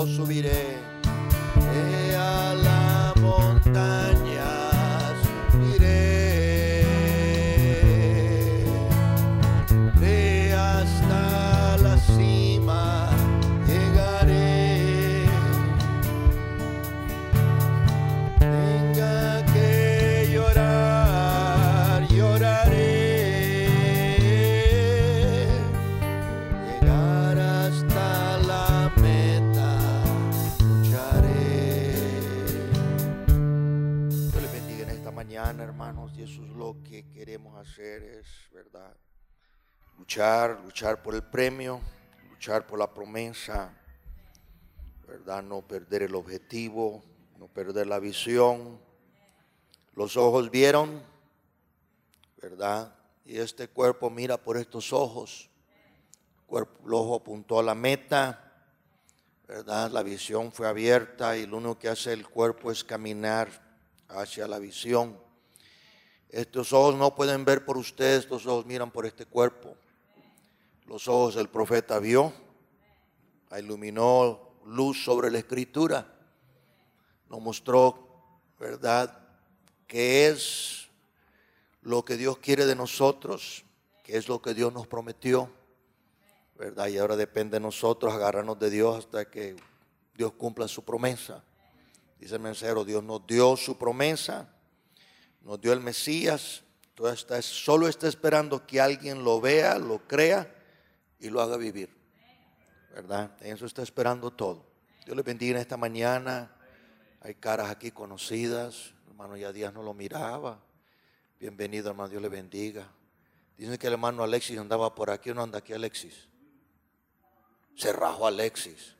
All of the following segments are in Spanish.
yo subiré a la montaña, iré hasta la cima, llegaré. Tenga que llorar, lloraré, llegar hasta la meta, lucharé. Dios les bendiga en esta mañana, hermanos, y eso es lo que queremos hacer, es verdad, luchar por el premio, luchar por la promesa, verdad, no perder el objetivo, no perder la visión. Los ojos vieron, ¿verdad? Y este cuerpo mira por estos ojos. El ojo apuntó a la meta, ¿verdad? La visión fue abierta y lo único que hace el cuerpo es caminar hacia la visión. Estos ojos no pueden ver por ustedes, estos ojos miran por este cuerpo. Los ojos del profeta vio, iluminó luz sobre la escritura. Nos mostró, ¿verdad?, qué es lo que Dios quiere de nosotros, qué es lo que Dios nos prometió, ¿verdad? Y ahora depende de nosotros agarrarnos de Dios hasta que Dios cumpla su promesa. Dice el mensajero, Dios nos dio su promesa, nos dio el Mesías, solo está esperando que alguien lo vea, lo crea y lo haga vivir, ¿verdad? Eso está esperando todo. Dios les bendiga en esta mañana. Hay caras aquí conocidas. Hermano, ya días no lo miraba. Bienvenido, hermano, Dios le bendiga. Dicen que el hermano Alexis andaba por aquí. ¿No anda aquí Alexis? Se rajó Alexis.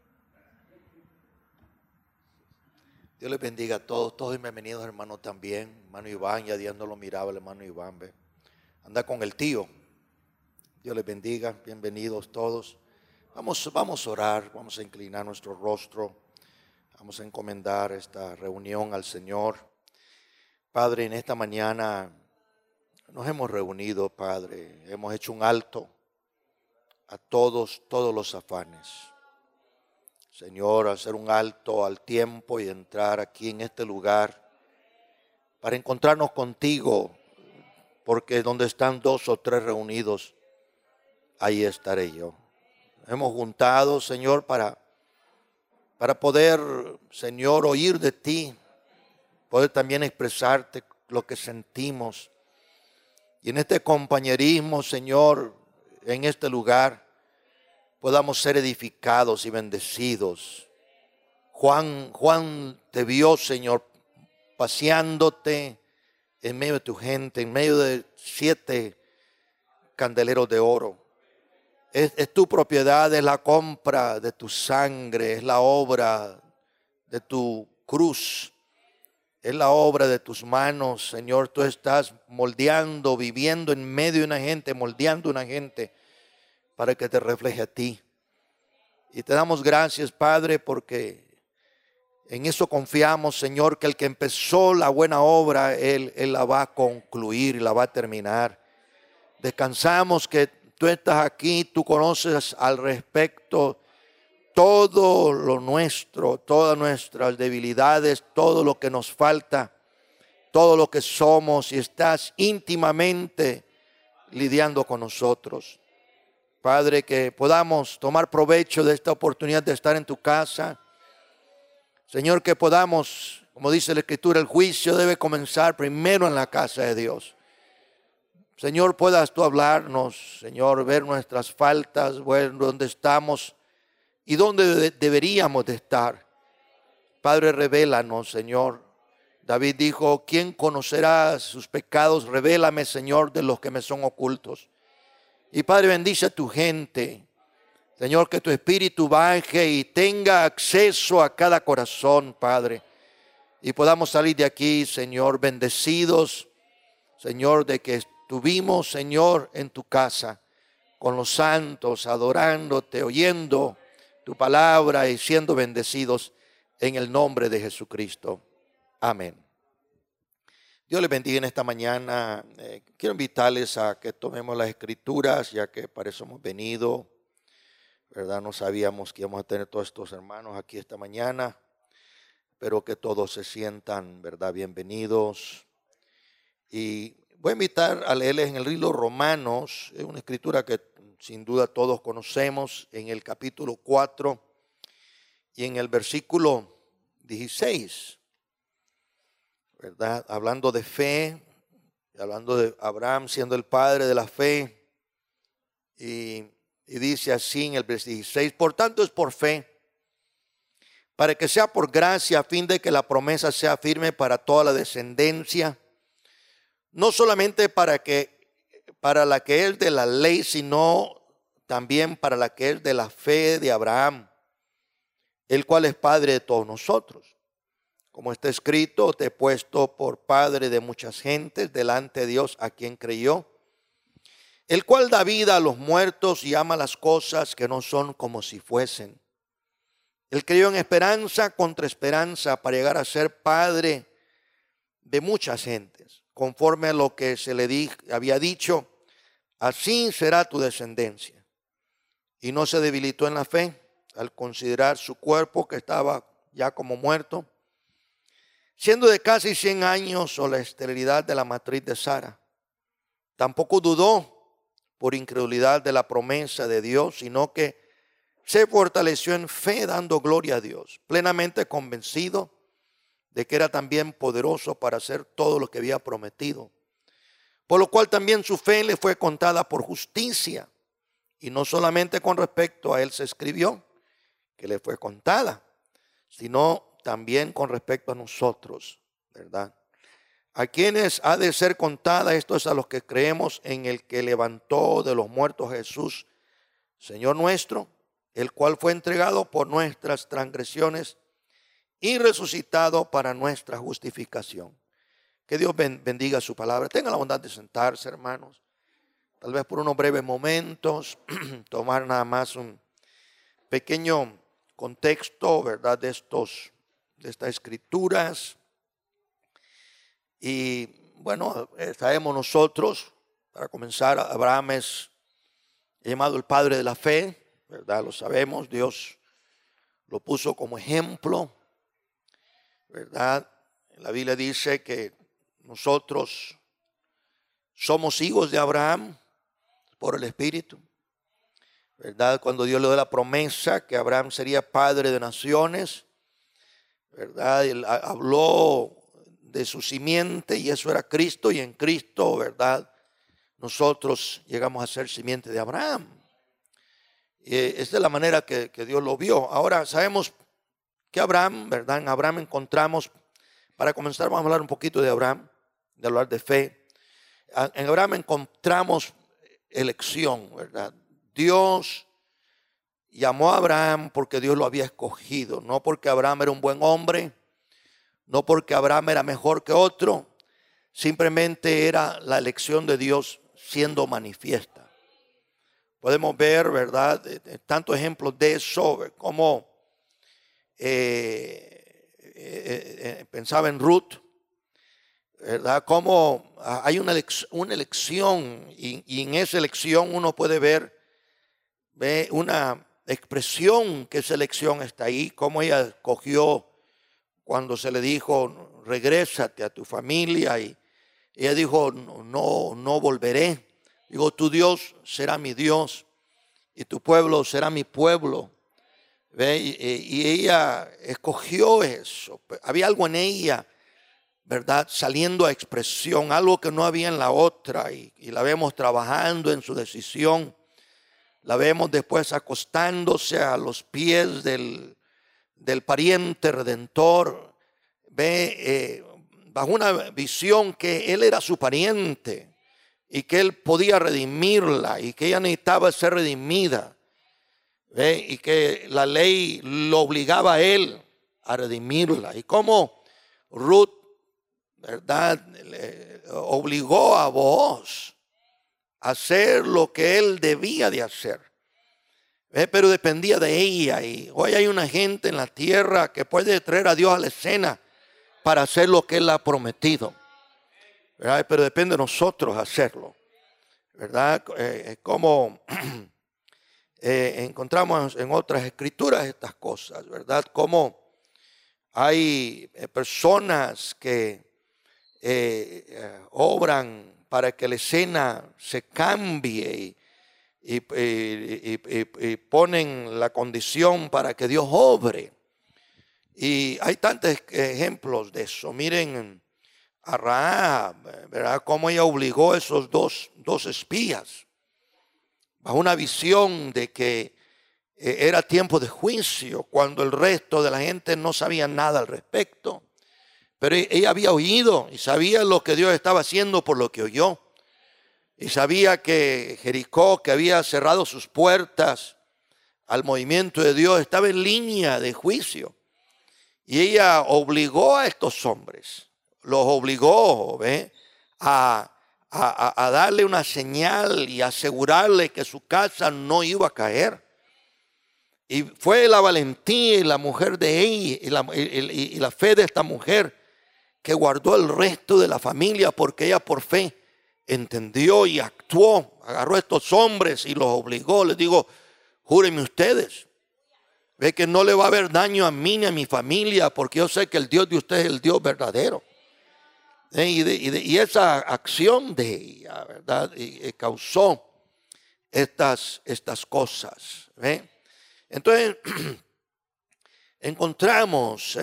Dios les bendiga a todos. Todos bienvenidos, hermano, también. Hermano Iván, ya días no lo miraba el hermano Iván. ¿Ve? Anda con el tío. Dios les bendiga. Bienvenidos todos. Vamos a orar. Vamos a inclinar nuestro rostro. Vamos a encomendar esta reunión al Señor. Padre, en esta mañana nos hemos reunido, Padre. Hemos hecho un alto a todos los afanes. Señor, hacer un alto al tiempo y entrar aquí en este lugar para encontrarnos contigo, porque donde están 2 o 3 reunidos, ahí estaré yo. Hemos juntado, Señor, para poder, Señor, oír de ti, poder también expresarte lo que sentimos. Y en este compañerismo, Señor, en este lugar, podamos ser edificados y bendecidos. Juan te vio, Señor, paseándote en medio de tu gente, en medio de 7 candeleros de oro. Es tu propiedad, es la compra de tu sangre, es la obra de tu cruz, es la obra de tus manos, Señor. Tú estás moldeando, viviendo en medio de una gente, moldeando una gente para que te refleje a ti. Y te damos gracias, Padre, porque en eso confiamos, Señor, que el que empezó la buena obra, Él la va a concluir y la va a terminar. Descansamos que tú estás aquí, tú conoces al respecto todo lo nuestro, todas nuestras debilidades, todo lo que nos falta, todo lo que somos, y estás íntimamente lidiando con nosotros. Padre, que podamos tomar provecho de esta oportunidad de estar en tu casa. Señor, que podamos, como dice la Escritura, el juicio debe comenzar primero en la casa de Dios. Señor, puedas tú hablarnos, Señor, ver nuestras faltas, ver dónde estamos y dónde deberíamos de estar. Padre, revélanos, Señor. David dijo, ¿quién conocerá sus pecados? Revélame, Señor, de los que me son ocultos. Y Padre, bendice a tu gente. Señor, que tu Espíritu baje y tenga acceso a cada corazón, Padre. Y podamos salir de aquí, Señor, bendecidos, Señor, de que estuvimos, Señor, en tu casa, con los santos, adorándote, oyendo tu palabra y siendo bendecidos en el nombre de Jesucristo. Amén. Dios les bendiga en esta mañana. Quiero invitarles a que tomemos las Escrituras, ya que para eso hemos venido, ¿verdad? No sabíamos que íbamos a tener todos estos hermanos aquí esta mañana. Espero que todos se sientan, ¿verdad?, bienvenidos. Y voy a invitar a leerles en el libro Romanos, es una escritura que sin duda todos conocemos, en el capítulo 4 y en el versículo 16, ¿verdad? Hablando de fe, hablando de Abraham siendo el padre de la fe, y dice así en el versículo 16: por tanto es por fe, para que sea por gracia, a fin de que la promesa sea firme para toda la descendencia, no solamente para la que es de la ley, sino también para la que es de la fe de Abraham, el cual es padre de todos nosotros. Como está escrito: te he puesto por padre de muchas gentes delante de Dios a quien creyó, el cual da vida a los muertos y ama las cosas que no son como si fuesen. Él creyó en esperanza contra esperanza para llegar a ser padre de muchas gentes, conforme a lo que se le había dicho: así será tu descendencia. Y no se debilitó en la fe al considerar su cuerpo, que estaba ya como muerto, siendo de casi 100 años, o la esterilidad de la matriz de Sara. Tampoco dudó por incredulidad de la promesa de Dios, sino que se fortaleció en fe, dando gloria a Dios, plenamente convencido de que era también poderoso para hacer todo lo que había prometido. Por lo cual también su fe le fue contada por justicia. Y no solamente con respecto a él se escribió que le fue contada, sino también con respecto a nosotros, ¿verdad? A quienes ha de ser contada, esto es a los que creemos en el que levantó de los muertos a Jesús, Señor nuestro, el cual fue entregado por nuestras transgresiones y resucitado para nuestra justificación. Que Dios bendiga su palabra. Tenga la bondad de sentarse, hermanos. Tal vez por unos breves momentos, tomar nada más un pequeño contexto, ¿verdad?, de estas escrituras. Y bueno, sabemos nosotros, para comenzar, Abraham es llamado el padre de la fe, ¿verdad? Lo sabemos, Dios lo puso como ejemplo, ¿verdad? La Biblia dice que nosotros somos hijos de Abraham por el Espíritu, ¿verdad? Cuando Dios le dio la promesa que Abraham sería padre de naciones, ¿verdad? Él habló de su simiente y eso era Cristo, y en Cristo, ¿verdad?, nosotros llegamos a ser simiente de Abraham. Esta es la manera que Dios lo vio. Ahora sabemos que Abraham, ¿verdad? En Abraham encontramos, para comenzar vamos a hablar un poquito de Abraham, de hablar de fe. En Abraham encontramos elección, ¿verdad? Dios llamó a Abraham porque Dios lo había escogido, no porque Abraham era un buen hombre, no porque Abraham era mejor que otro, simplemente era la elección de Dios siendo manifiesta. Podemos ver, ¿verdad?, tantos ejemplos de eso, como pensaba en Ruth, ¿verdad?, como hay una elección y en esa elección uno puede ver una expresión que esa elección está ahí, como ella escogió cuando se le dijo: regrésate a tu familia, y ella dijo: no volveré. Digo, tu Dios será mi Dios y tu pueblo será mi pueblo. Y ella escogió eso. Había algo en ella, ¿verdad?, saliendo a expresión, algo que no había en la otra, y la vemos trabajando en su decisión. La vemos después acostándose a los pies del pariente redentor. Bajo una visión que él era su pariente y que él podía redimirla y que ella necesitaba ser redimida, y que la ley lo obligaba a él a redimirla. Y como Ruth, ¿verdad?, le obligó a Booz a hacer lo que él debía de hacer, pero dependía de ella. Y hoy hay una gente en la tierra que puede traer a Dios a la escena para hacer lo que él ha prometido, ¿verdad?, pero depende de nosotros hacerlo, ¿verdad? Como encontramos en otras escrituras estas cosas, ¿verdad? Como hay personas que obran para que la escena se cambie y ponen la condición para que Dios obre. Y hay tantos ejemplos de eso. Miren a Rahab, ¿verdad? Cómo ella obligó a esos dos espías bajo una visión de que era tiempo de juicio, cuando el resto de la gente no sabía nada al respecto. Pero ella había oído y sabía lo que Dios estaba haciendo por lo que oyó. Y sabía que Jericó, que había cerrado sus puertas al movimiento de Dios, estaba en línea de juicio. Y ella obligó a estos hombres, los obligó a darle una señal y asegurarle que su casa no iba a caer. Y fue la valentía y la mujer de ella y la fe de esta mujer que guardó el resto de la familia, porque ella por fe entendió y actuó. Agarró a estos hombres y los obligó. Les digo, júrenme ustedes, ve que no le va a haber daño a mí ni a mi familia, porque yo sé que el Dios de ustedes es el Dios verdadero. Y esa acción de ella, ¿verdad? Causó estas cosas. ¿Ve? Entonces, encontramos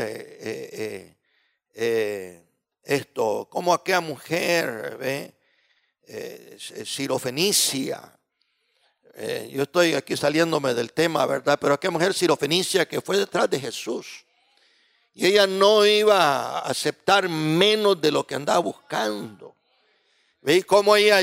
esto, como aquella mujer, ¿ve? Sirofenicia. Yo estoy aquí saliéndome del tema, ¿verdad? Pero aquella mujer sirofenicia que fue detrás de Jesús. Y ella no iba a aceptar menos de lo que andaba buscando. ¿Veis cómo ella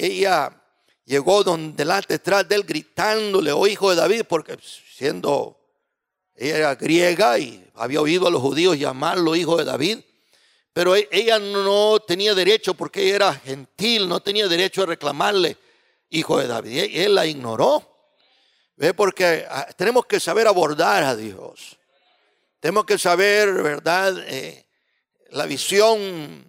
llegó detrás de él gritándole, oh hijo de David? Porque siendo, ella era griega y había oído a los judíos llamarlo hijo de David. Pero ella no tenía derecho, porque ella era gentil, no tenía derecho a reclamarle hijo de David. Él la ignoró. ¿Ve? Porque tenemos que saber abordar a Dios. Tenemos que saber, ¿verdad? La visión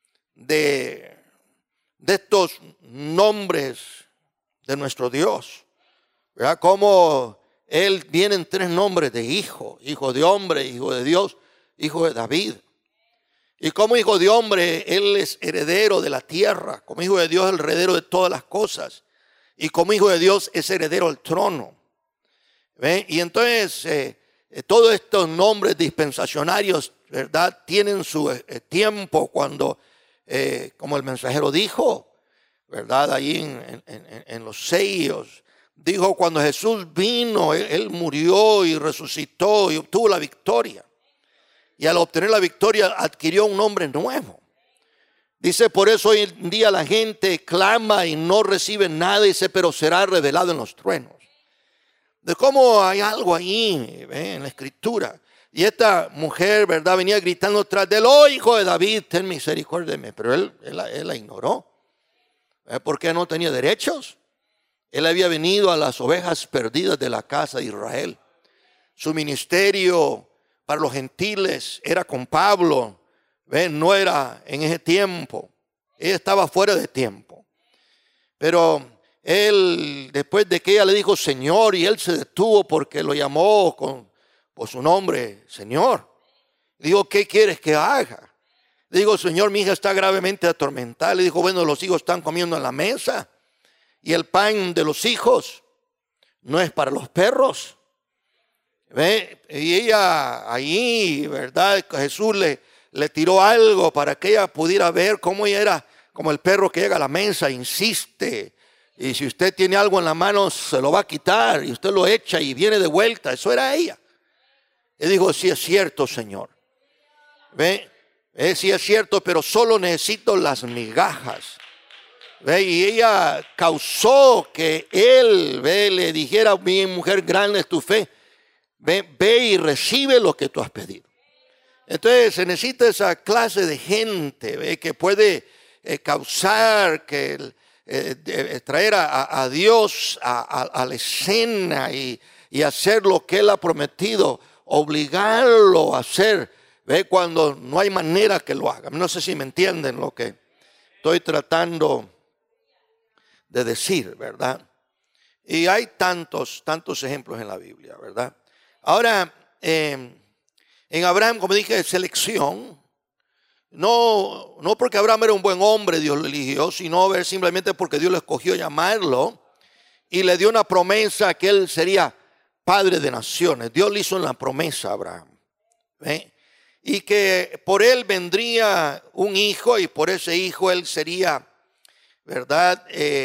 de estos nombres de nuestro Dios. ¿Verdad? Como Él viene en 3 nombres de hijo: hijo de hombre, hijo de Dios, hijo de David. Y como hijo de hombre, Él es heredero de la tierra. Como hijo de Dios, es el heredero de todas las cosas. Y como hijo de Dios, es heredero al trono. ¿Ve? Y entonces, todos estos nombres dispensacionarios, ¿verdad?, tienen su tiempo cuando, como el mensajero dijo, ¿verdad?, ahí en los sellos, dijo: cuando Jesús vino, él murió y resucitó y obtuvo la victoria. Y al obtener la victoria adquirió un nombre nuevo. Dice, por eso hoy en día la gente clama y no recibe nada, dice, pero será revelado en los truenos. De cómo hay algo ahí, en la escritura. Y esta mujer, ¿verdad?, venía gritando tras de él: oh hijo de David, ten misericordia de mí. Pero él la ignoró. Porque no tenía derechos. Él había venido a las ovejas perdidas de la casa de Israel. Su ministerio para los gentiles era con Pablo. No era en ese tiempo. Ella estaba fuera de tiempo. Pero él, después de que ella le dijo Señor, y él se detuvo porque lo llamó por su nombre, Señor. Dijo, ¿qué quieres que haga? Le digo, Señor, mi hija está gravemente atormentada. Le dijo, bueno, los hijos están comiendo en la mesa. Y el pan de los hijos no es para los perros. ¿Ve? Y ella ahí, ¿verdad? Jesús le tiró algo para que ella pudiera ver cómo ella era como el perro que llega a la mesa, insiste. Y si usted tiene algo en la mano, se lo va a quitar. Y usted lo echa y viene de vuelta. Eso era ella. Él dijo, sí es cierto, Señor. ¿Ve? Sí es cierto, pero solo necesito las migajas. ¿Ve? Y ella causó que él, le dijera, mi mujer, grande es tu fe. Ve y recibe lo que tú has pedido. Entonces se necesita esa clase de gente, que puede causar, que traer a Dios a la escena y hacer lo que Él ha prometido, obligarlo a hacer, cuando no hay manera que lo haga. No sé si me entienden lo que estoy tratando de decir, ¿verdad? Y hay tantos ejemplos en la Biblia, ¿verdad? Ahora, en Abraham, como dije, selección. No porque Abraham era un buen hombre, Dios lo eligió, sino simplemente porque Dios lo escogió llamarlo y le dio una promesa que él sería padre de naciones. Dios le hizo una promesa a Abraham. ¿Ve? Y que por él vendría un hijo y por ese hijo él sería, ¿verdad?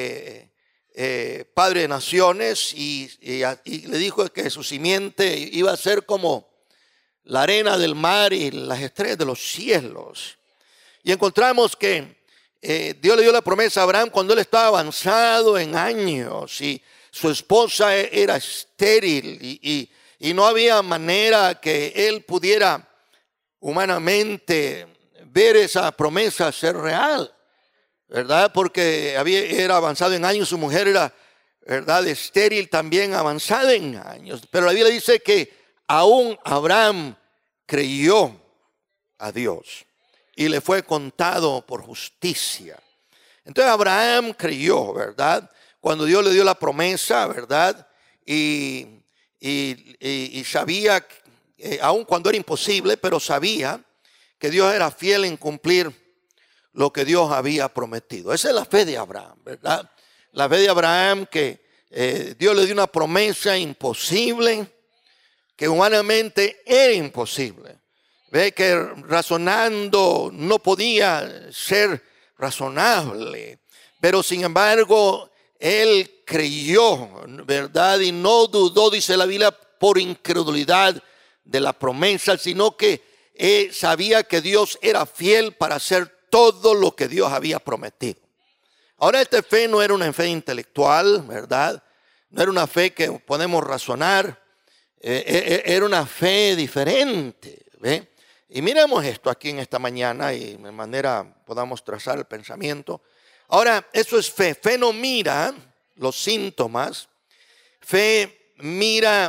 Padre de naciones y le dijo que su simiente iba a ser como la arena del mar y las estrellas de los cielos. Y encontramos que Dios le dio la promesa a Abraham cuando él estaba avanzado en años y su esposa era estéril y no había manera que él pudiera humanamente ver esa promesa ser real, ¿verdad? Porque era avanzado en años, su mujer era, ¿verdad?, estéril, también avanzada en años. Pero la Biblia dice que aún Abraham creyó a Dios y le fue contado por justicia. Entonces Abraham creyó, ¿verdad?, cuando Dios le dio la promesa, ¿verdad? Y sabía, aun cuando era imposible, pero sabía que Dios era fiel en cumplir lo que Dios había prometido. Esa es la fe de Abraham, ¿verdad? La fe de Abraham que Dios le dio una promesa imposible, que humanamente era imposible. Ve que razonando no podía ser razonable, pero sin embargo él creyó, ¿verdad? Y no dudó, dice la Biblia, por incredulidad de la promesa, sino que sabía que Dios era fiel para hacer todo lo que Dios había prometido. Ahora, esta fe no era una fe intelectual, ¿verdad? No era una fe que podemos razonar. Era una fe diferente, ¿ve? Y miremos esto aquí en esta mañana y de manera podamos trazar el pensamiento. Ahora, eso es fe. Fe no mira los síntomas. Fe mira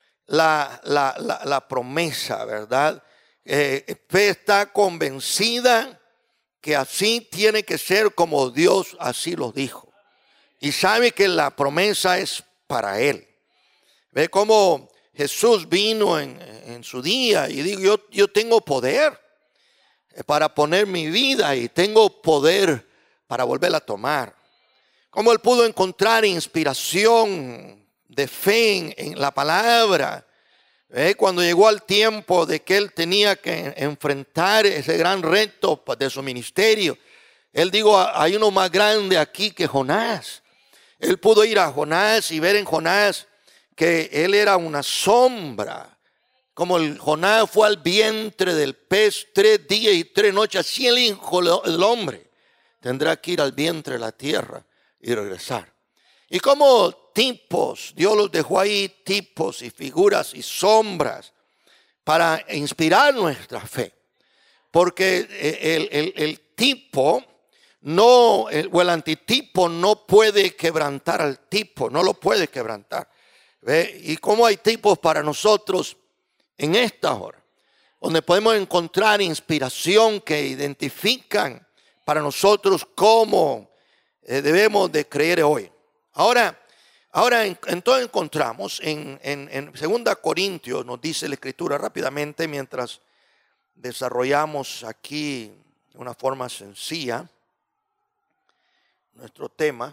la promesa, ¿verdad? Fe está convencida que así tiene que ser como Dios así lo dijo. Y sabe que la promesa es para él. Ve cómo Jesús vino en su día y dijo, yo tengo poder para poner mi vida y tengo poder para volverla a tomar. Cómo él pudo encontrar inspiración de fe en la palabra. Cuando llegó al tiempo de que él tenía que enfrentar ese gran reto de su ministerio, él dijo, hay uno más grande aquí que Jonás. Él pudo ir a Jonás y ver en Jonás que él era una sombra. Como Jonás fue al vientre del pez 3 días y 3 noches, así el Hijo del Hombre tendrá que ir al vientre de la tierra y regresar. Y como tipos, Dios los dejó ahí, tipos y figuras y sombras para inspirar nuestra fe. Porque el tipo o el antitipo no puede quebrantar al tipo, no lo puede quebrantar. ¿Ve? Y como hay tipos para nosotros en esta hora, donde podemos encontrar inspiración que identifican para nosotros cómo debemos de creer hoy. Ahora entonces encontramos en 2 Corintios, nos dice la Escritura rápidamente, mientras desarrollamos aquí de una forma sencilla nuestro tema.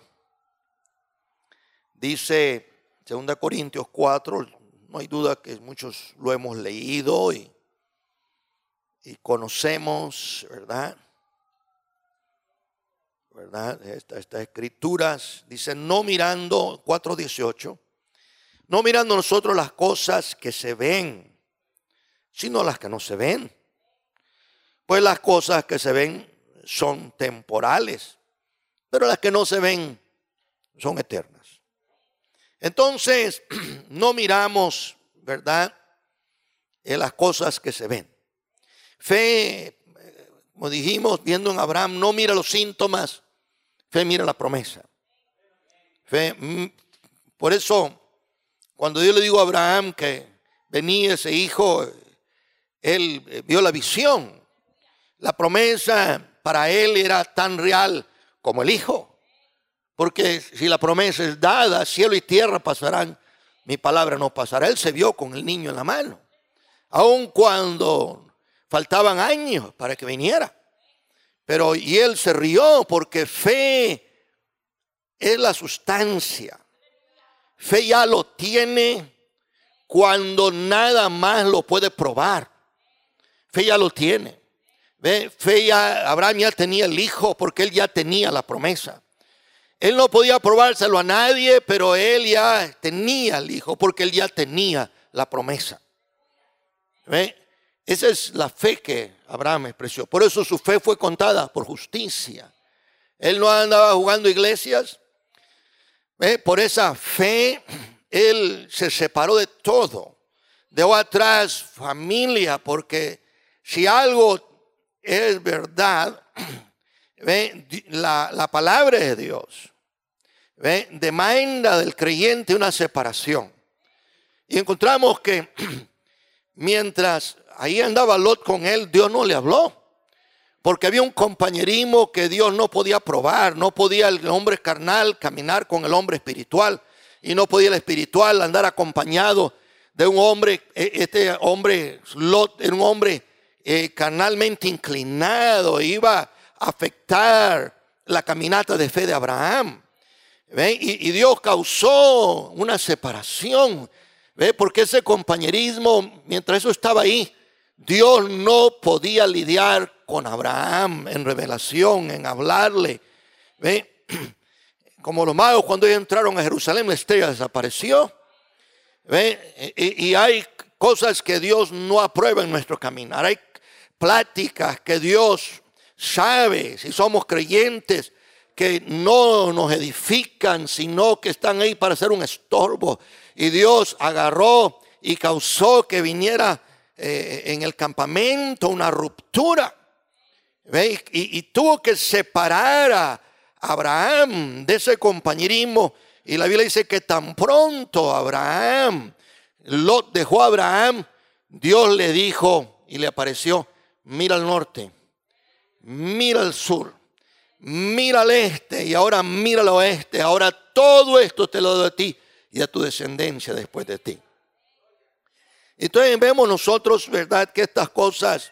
Dice 2 Corintios 4, no hay duda que muchos lo hemos leído y conocemos, ¿verdad? Estas escrituras dicen, no mirando, 4:18, no mirando nosotros las cosas que se ven, sino las que no se ven. Pues las cosas que se ven son temporales, pero las que no se ven son eternas. Entonces, no miramos, ¿verdad?, las cosas que se ven. Fe, como dijimos, viendo en Abraham, no mira los síntomas, fe mira la promesa. Fe, por eso, cuando Dios le dijo a Abraham que venía ese hijo, él vio la visión. La promesa para él era tan real como el hijo. Porque si la promesa es dada, cielo y tierra pasarán, mi palabra no pasará. Él se vio con el niño en la mano, aun cuando faltaban años para que viniera. Y él se rió porque fe es la sustancia. Fe ya lo tiene cuando nada más lo puede probar. Fe ya lo tiene. Fe ya, Abraham ya tenía el hijo porque él ya tenía la promesa. Él no podía probárselo a nadie, pero él ya tenía el hijo porque él ya tenía la promesa. Esa es la fe que Abraham expresó. Por eso su fe fue contada por justicia. Él no andaba jugando iglesias. Por esa fe él se separó de todo. Dejó atrás familia, porque si algo es verdad, la palabra de Dios demanda del creyente una separación. Y encontramos que mientras ahí andaba Lot con él, Dios no le habló. Porque había un compañerismo que Dios no podía probar. No podía el hombre carnal caminar con el hombre espiritual. Y no podía el espiritual andar acompañado de un hombre. Este hombre, Lot, era un hombre carnalmente inclinado. Iba a afectar la caminata de fe de Abraham. Y Dios causó una separación. Porque ese compañerismo, mientras eso estaba ahí, Dios no podía lidiar con Abraham en revelación, en hablarle. Como los magos cuando ellos entraron a Jerusalén, la estrella desapareció. Y hay cosas que Dios no aprueba en nuestro caminar. Hay pláticas que Dios sabe, si somos creyentes, que no nos edifican, sino que están ahí para ser un estorbo. Y Dios agarró y causó que viniera en el campamento una ruptura. Y tuvo que separar a Abraham de ese compañerismo. Y la Biblia dice que tan pronto Lot dejó a Abraham, Dios le dijo y le apareció: mira al norte, mira al sur, mira al este y ahora mira al oeste. Ahora todo esto te lo doy a ti y a tu descendencia después de ti. Entonces vemos nosotros, ¿verdad?, que estas cosas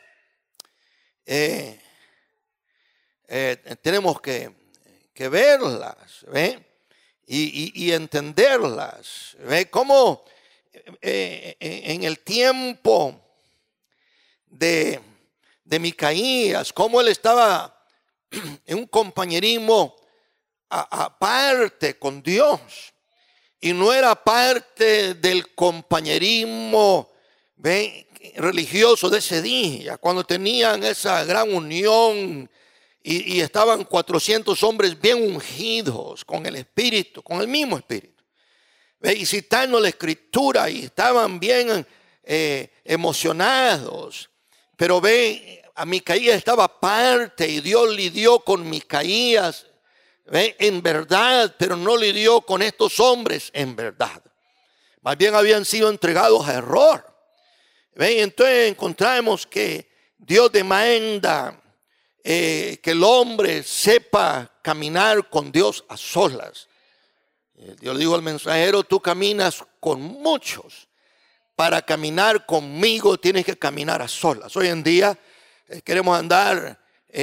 tenemos que verlas, y entenderlas. Cómo en el tiempo de Micaías, cómo él estaba en un compañerismo aparte con Dios. Y no era parte del compañerismo religioso de ese día, cuando tenían esa gran unión y estaban 400 hombres bien ungidos con el Espíritu, con el mismo Espíritu, y citando la Escritura, y estaban bien emocionados. Pero a Micaías estaba aparte y Dios lidió con Micaías en verdad, pero no lidió con estos hombres en verdad. Más bien habían sido entregados a error. Entonces encontramos que Dios demanda que el hombre sepa caminar con Dios a solas. Dios le dijo al mensajero: tú caminas con muchos. Para caminar conmigo tienes que caminar a solas. Hoy en día queremos andar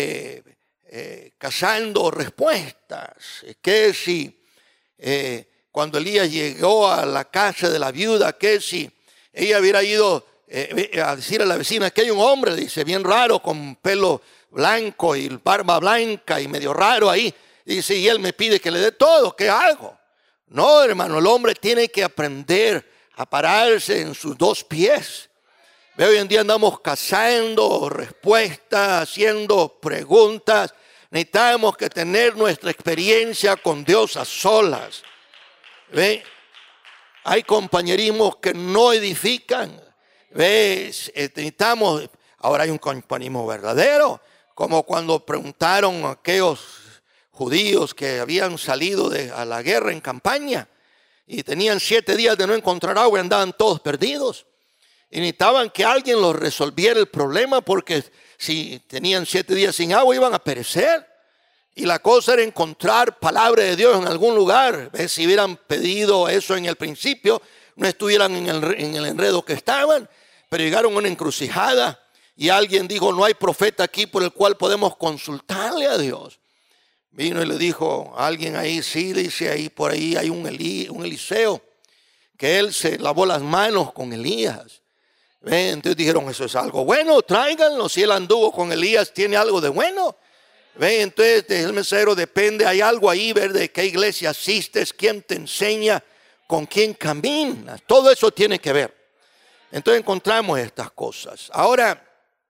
cazando respuestas. Que si cuando Elías llegó a la casa de la viuda, que si ella hubiera ido a decir a la vecina que hay un hombre, dice, bien raro, con pelo blanco y barba blanca y medio raro ahí, dice, y él me pide que le dé todo, ¿qué hago? No, hermano, el hombre tiene que aprender a pararse en sus dos pies. Hoy en día andamos cazando respuestas, haciendo preguntas. Necesitamos que tener nuestra experiencia con Dios a solas. Hay compañerismos que no edifican. Necesitamos, ahora hay un compañerismo verdadero, como cuando preguntaron a aquellos judíos que habían salido a la guerra en campaña y tenían 7 días de no encontrar agua y andaban todos perdidos. Y necesitaban que alguien los resolviera el problema, porque si tenían 7 días sin agua iban a perecer. Y la cosa era encontrar palabra de Dios en algún lugar. Si hubieran pedido eso en el principio, no estuvieran en el enredo que estaban. Pero llegaron a una encrucijada y alguien dijo, no hay profeta aquí por el cual podemos consultarle a Dios. Vino y le dijo a alguien ahí, sí, dice ahí, por ahí hay un Eliseo, que él se lavó las manos con Elías. Entonces dijeron, eso es algo bueno, tráiganlo. Si él anduvo con Elías, tiene algo de bueno. Entonces el mesero, depende, hay algo ahí, ver de qué iglesia asistes, quién te enseña, con quién caminas. Todo eso tiene que ver. Entonces encontramos estas cosas. Ahora,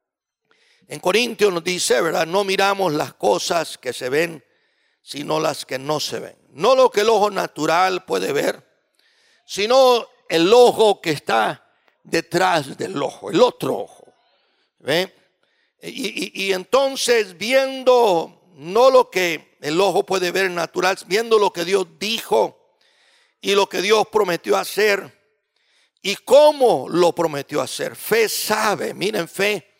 en Corintios nos dice, ¿verdad? No miramos las cosas que se ven, sino las que no se ven. No lo que el ojo natural puede ver, sino el ojo que está detrás del ojo, el otro ojo. ¿Ve? Y entonces viendo no lo que el ojo puede ver natural, viendo lo que Dios dijo y lo que Dios prometió hacer y cómo lo prometió hacer. Fe sabe, miren, fe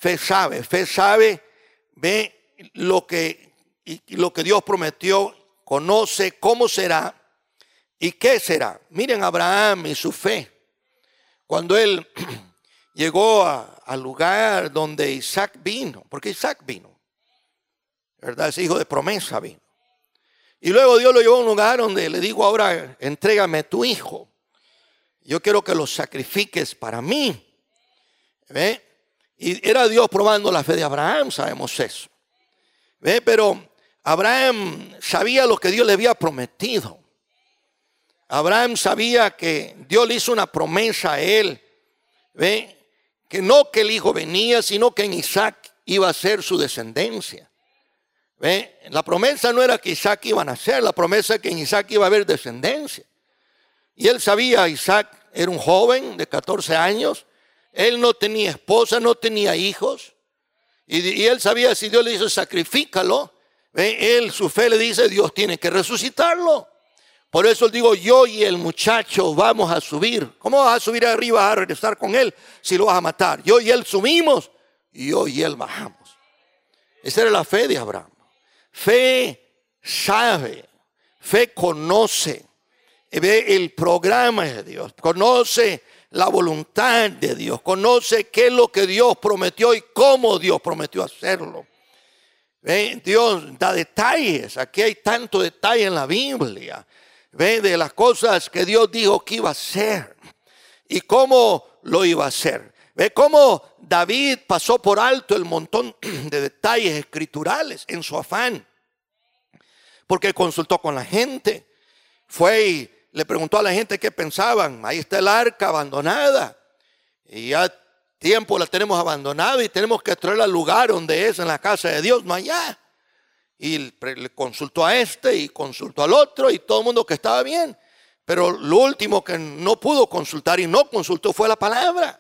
sabe, ve lo que Dios prometió, conoce cómo será y qué será. Miren Abraham y su fe. Cuando él llegó al lugar donde Isaac vino, porque Isaac vino, ¿verdad? Ese hijo de promesa vino. Y luego Dios lo llevó a un lugar donde le digo, ahora entrégame tu hijo. Yo quiero que lo sacrifiques para mí. ¿Ve? Y era Dios probando la fe de Abraham, sabemos eso. ¿Ve? Pero Abraham sabía lo que Dios le había prometido. Abraham sabía que Dios le hizo una promesa a él. ¿Ve? Que no que el hijo venía, sino que en Isaac iba a ser su descendencia. ¿Ve? La promesa no era que Isaac iba a nacer, la promesa es que en Isaac iba a haber descendencia. Y él sabía, Isaac era un joven de 14 años, él no tenía esposa, no tenía hijos. Y él sabía, si Dios le dice sacrifícalo, ¿ve? Él, su fe le dice, Dios tiene que resucitarlo. Por eso digo, yo y el muchacho vamos a subir. ¿Cómo vas a subir arriba a regresar con él si lo vas a matar? Yo y él subimos y yo y él bajamos. Esa era la fe de Abraham. Fe sabe, fe conoce, ve el programa de Dios, conoce la voluntad de Dios, conoce qué es lo que Dios prometió y cómo Dios prometió hacerlo. ¿Ve? Dios da detalles, aquí hay tanto detalle en la Biblia. ¿Ve? De las cosas que Dios dijo que iba a hacer y cómo lo iba a hacer. ¿Ve? Cómo David pasó por alto el montón de detalles escriturales en su afán, porque consultó con la gente, fue y le preguntó a la gente qué pensaban. Ahí está el arca abandonada y ya tiempo la tenemos abandonada y tenemos que traerla al lugar donde es, en la casa de Dios, no allá. Y le consultó a este y consultó al otro y todo el mundo que estaba bien. Pero lo último que no pudo consultar y no consultó fue la palabra.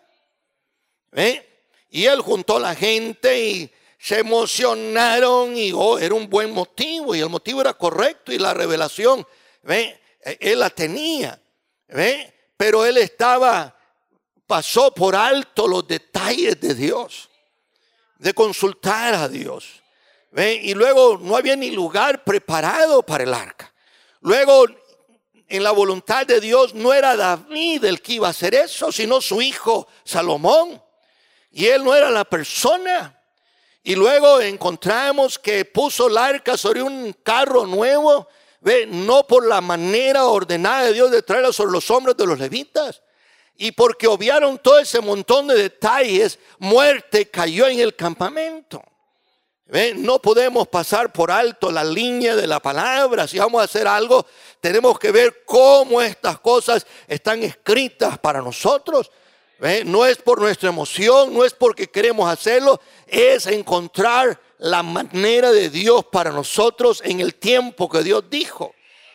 Y él juntó a la gente y se emocionaron y era un buen motivo y el motivo era correcto y la revelación, él la tenía. Pero él pasó por alto los detalles de Dios, de consultar a Dios. Y luego no había ni lugar preparado para el arca. Luego en la voluntad de Dios no era David el que iba a hacer eso, sino su hijo Salomón. Y él no era la persona. Y luego encontramos que puso el arca sobre un carro nuevo, no por la manera ordenada de Dios de traerla sobre los hombros de los levitas. Y porque obviaron todo ese montón de detalles, muerte cayó en el campamento. No podemos pasar por alto la línea de la palabra. Si vamos a hacer algo, tenemos que ver cómo estas cosas están escritas para nosotros. No es por nuestra emoción, no es porque queremos hacerlo, es encontrar la manera de Dios para nosotros en el tiempo que Dios dijo.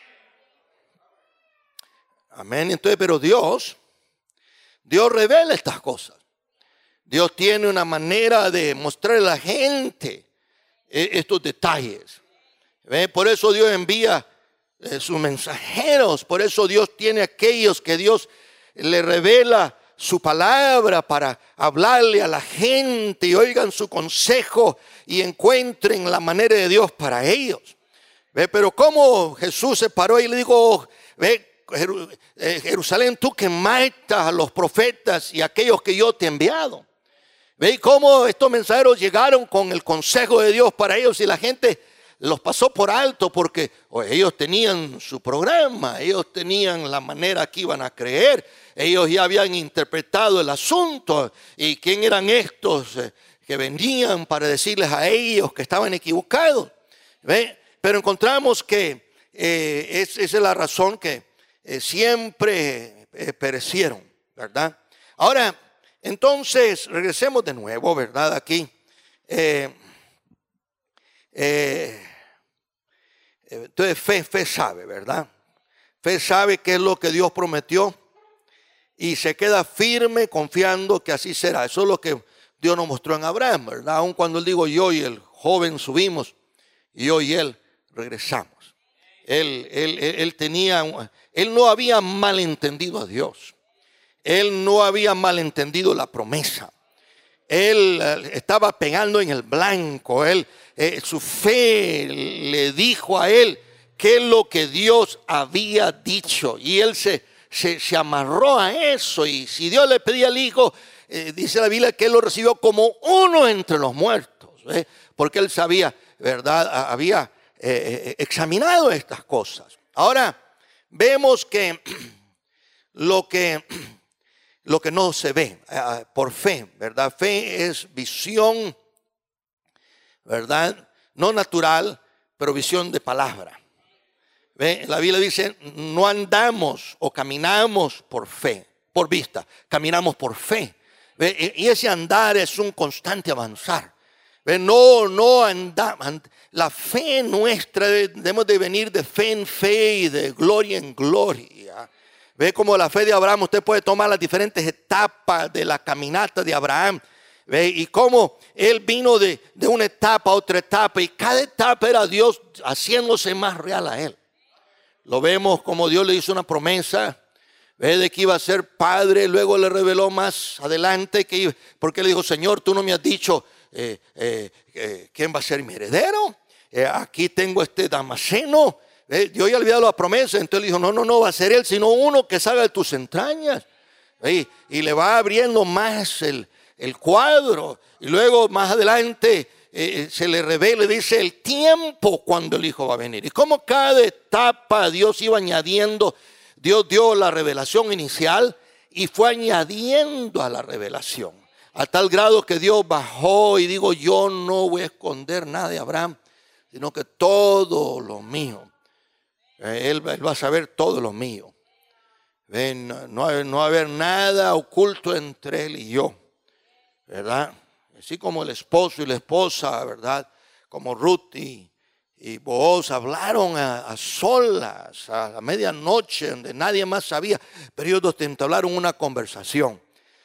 Amén. Entonces, pero Dios revela estas cosas. Dios tiene una manera de mostrarle a la gente estos detalles. Por eso Dios envía sus mensajeros. Por eso Dios tiene aquellos que Dios le revela su palabra para hablarle a la gente y oigan su consejo y encuentren la manera de Dios para ellos. ¿Ve? Pero como Jesús se paró y le dijo, ve, Jerusalén, tú que matas a los profetas y a aquellos que yo te he enviado. ¿Ve cómo estos mensajeros llegaron con el consejo de Dios para ellos y la gente los pasó por alto porque ellos tenían su programa, ellos tenían la manera que iban a creer, ellos ya habían interpretado el asunto y quién eran estos que venían para decirles a ellos que estaban equivocados. ¿Ve? Pero encontramos que esa es la razón que siempre perecieron, ¿verdad? Ahora, entonces, regresemos de nuevo, ¿verdad? Aquí. Entonces, fe sabe, ¿verdad? Fe sabe qué es lo que Dios prometió y se queda firme confiando que así será. Eso es lo que Dios nos mostró en Abraham, ¿verdad? Aun cuando él dijo, yo y el joven subimos y yo y él regresamos. Él no había malentendido a Dios. Él no había malentendido la promesa. Él estaba pegando en el blanco. Su fe le dijo a él qué es lo que Dios había dicho. Y él se amarró a eso. Y si Dios le pedía al hijo, dice la Biblia que él lo recibió como uno entre los muertos. Porque él sabía, ¿verdad? Había examinado estas cosas. Ahora vemos que lo que no se ve por fe, ¿verdad? Fe es visión, ¿verdad? No natural, pero visión de palabra. ¿Ve? La Biblia dice, no andamos o caminamos por fe, por vista, caminamos por fe. ¿Ve? Y ese andar es un constante avanzar. ¿Ve? No andamos. La fe nuestra debemos de venir de fe en fe y de gloria en gloria. Ve como la fe de Abraham, usted puede tomar las diferentes etapas de la caminata de Abraham. Ve y cómo él vino de una etapa a otra etapa y cada etapa era Dios haciéndose más real a él. Lo vemos como Dios le hizo una promesa, ve, de que iba a ser padre, luego le reveló más adelante porque le dijo, Señor, tú no me has dicho quién va a ser mi heredero. Aquí tengo este Damaseno. Yo ya olvidado la promesa, entonces le dijo, no va a ser él, sino uno que salga de tus entrañas. Y le va abriendo más el cuadro. Y luego más adelante se le revela, dice el tiempo cuando el hijo va a venir. Y como cada etapa Dios iba añadiendo, Dios dio la revelación inicial y fue añadiendo a la revelación. A tal grado que Dios bajó y digo, yo no voy a esconder nada de Abraham, sino que todo lo mío. Él va a saber todo lo mío. No va a haber nada oculto entre él y yo, ¿verdad? Así como el esposo y la esposa, ¿verdad? Como Ruth y Booz hablaron a solas, a la medianoche, donde nadie más sabía, pero ellos dos entablaron una conversación.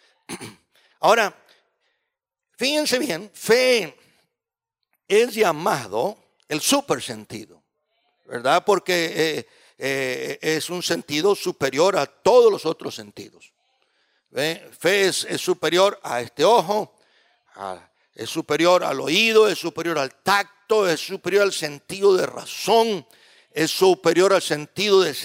Ahora, fíjense bien, fe es llamado el supersentido, ¿verdad? Porque es un sentido superior a todos los otros sentidos. ¿Ve? Fe es superior a este ojo, es superior al oído, es superior al tacto, es superior al sentido de razón, es superior al sentido de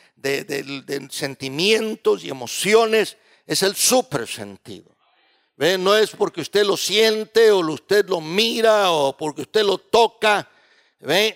sentimientos y emociones, es el supersentido. ¿Ve? No es porque usted lo siente o usted lo mira o porque usted lo toca. ¿Ve?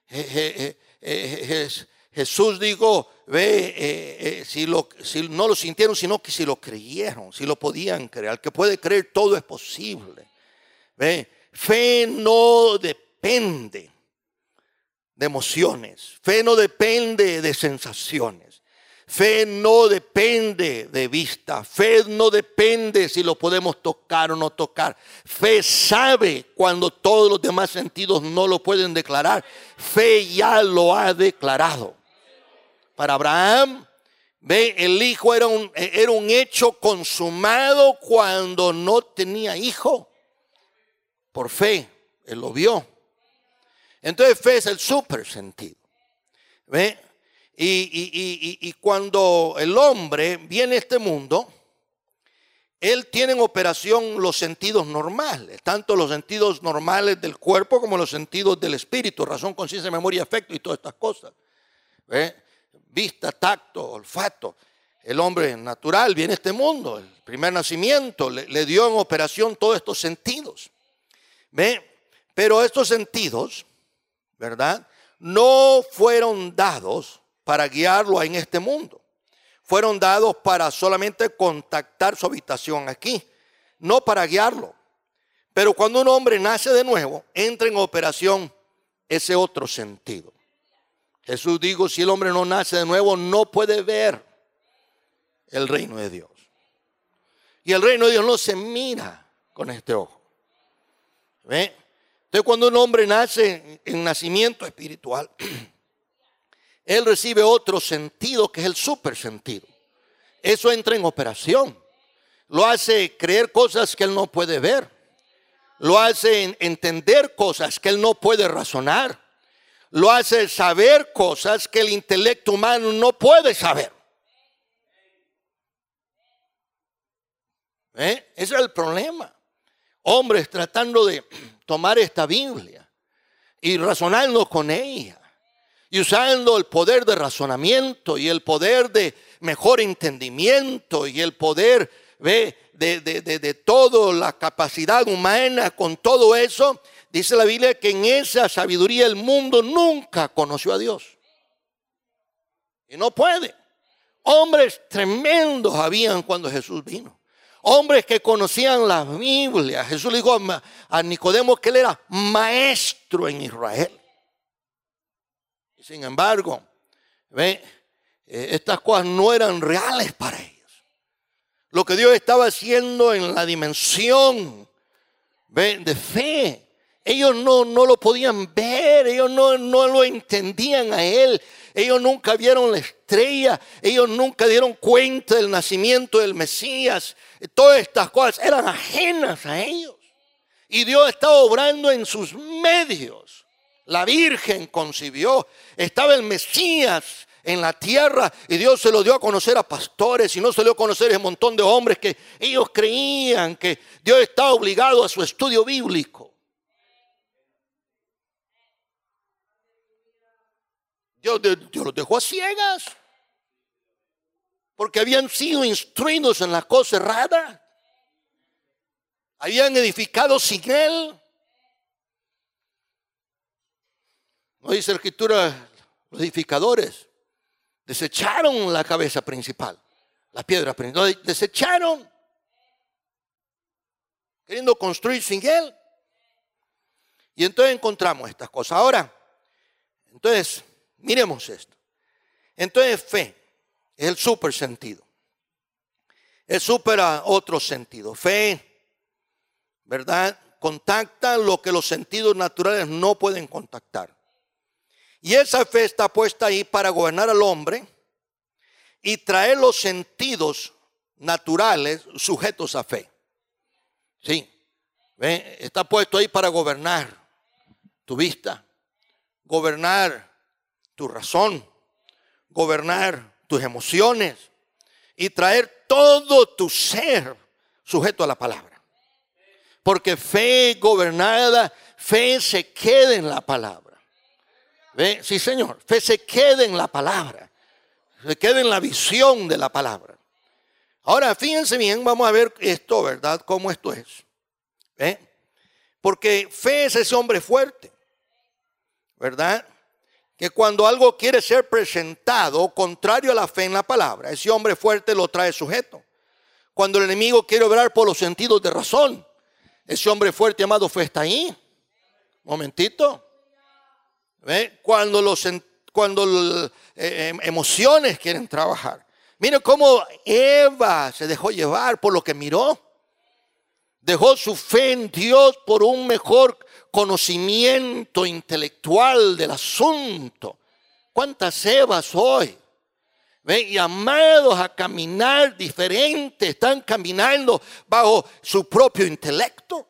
Jesús dijo, si no lo sintieron, sino que si lo creyeron, si lo podían creer. Al que puede creer, todo es posible. ¿Ve? Fe no depende de emociones. Fe no depende de sensaciones. Fe no depende de vista. Fe no depende si lo podemos tocar o no tocar. Fe sabe cuando todos los demás sentidos no lo pueden declarar. Fe ya lo ha declarado. Para Abraham, ve, el hijo era un hecho consumado cuando no tenía hijo. Por fe, él lo vio. Entonces fe es el super sentido. ¿Ve? Y cuando el hombre viene a este mundo, Él tiene en operación los sentidos normales, tanto los sentidos normales del cuerpo como los sentidos del espíritu, razón, conciencia, memoria, afecto y todas estas cosas. Vista, tacto, olfato. El hombre natural viene a este mundo, el primer nacimiento le dio en operación todos estos sentidos. Pero estos sentidos, ¿verdad?, no fueron dados para guiarlo en este mundo. Fueron dados para solamente contactar su habitación aquí, no para guiarlo. Pero cuando un hombre nace de nuevo, entra en operación ese otro sentido. Jesús dijo, si el hombre no nace de nuevo, no puede ver el reino de Dios. Y el reino de Dios no se mira con este ojo. Entonces, cuando un hombre nace en nacimiento espiritual, él recibe otro sentido que es el supersentido. Eso entra en operación. Lo hace creer cosas que él no puede ver. Lo hace entender cosas que él no puede razonar. Lo hace saber cosas que el intelecto humano no puede saber. Ese es el problema. Hombres tratando de tomar esta Biblia y razonando con ella. Y usando el poder de razonamiento y el poder de mejor entendimiento y el poder de toda la capacidad humana, con todo eso, dice la Biblia que en esa sabiduría el mundo nunca conoció a Dios. Y no puede. Hombres tremendos habían cuando Jesús vino. Hombres que conocían la Biblia. Jesús le dijo a Nicodemo que él era maestro en Israel. Sin embargo, estas cosas no eran reales para ellos. Lo que Dios estaba haciendo en la dimensión de fe, ellos no lo podían ver, ellos no lo entendían a Él. Ellos nunca vieron la estrella, ellos nunca dieron cuenta del nacimiento del Mesías. Todas estas cosas eran ajenas a ellos. Y Dios estaba obrando en sus medios. La Virgen concibió, estaba el Mesías en la tierra y Dios se lo dio a conocer a pastores y no se lo dio a conocer a un montón de hombres que ellos creían que Dios estaba obligado a su estudio bíblico. Dios los dejó a ciegas porque habían sido instruidos en la cosa errada, habían edificado sin Él. No dice la Escritura, los edificadores desecharon la cabeza principal, las piedras principales, desecharon, queriendo construir sin Él. Y entonces encontramos estas cosas. Ahora, entonces, miremos esto. Entonces, fe es el super sentido. Es supera otro sentido. Fe, ¿verdad?, contacta lo que los sentidos naturales no pueden contactar. Y esa fe está puesta ahí para gobernar al hombre y traer los sentidos naturales sujetos a fe. Sí, está puesto ahí para gobernar tu vista, gobernar tu razón, gobernar tus emociones y traer todo tu ser sujeto a la palabra. Porque fe gobernada, fe se queda en la palabra. Sí, Señor, fe se queda en la palabra, se queda en la visión de la palabra. Ahora, fíjense bien, vamos a ver esto, ¿verdad? Cómo esto es. Porque fe es ese hombre fuerte, ¿verdad? Que cuando algo quiere ser presentado contrario a la fe en la palabra, ese hombre fuerte lo trae sujeto. Cuando el enemigo quiere obrar por los sentidos de razón, ese hombre fuerte llamado fe está ahí. Momentito. Cuando emociones quieren trabajar. Mire cómo Eva se dejó llevar por lo que miró. Dejó su fe en Dios por un mejor conocimiento intelectual del asunto. ¿Cuántas Evas hoy? Llamados a caminar diferente, están caminando bajo su propio intelecto.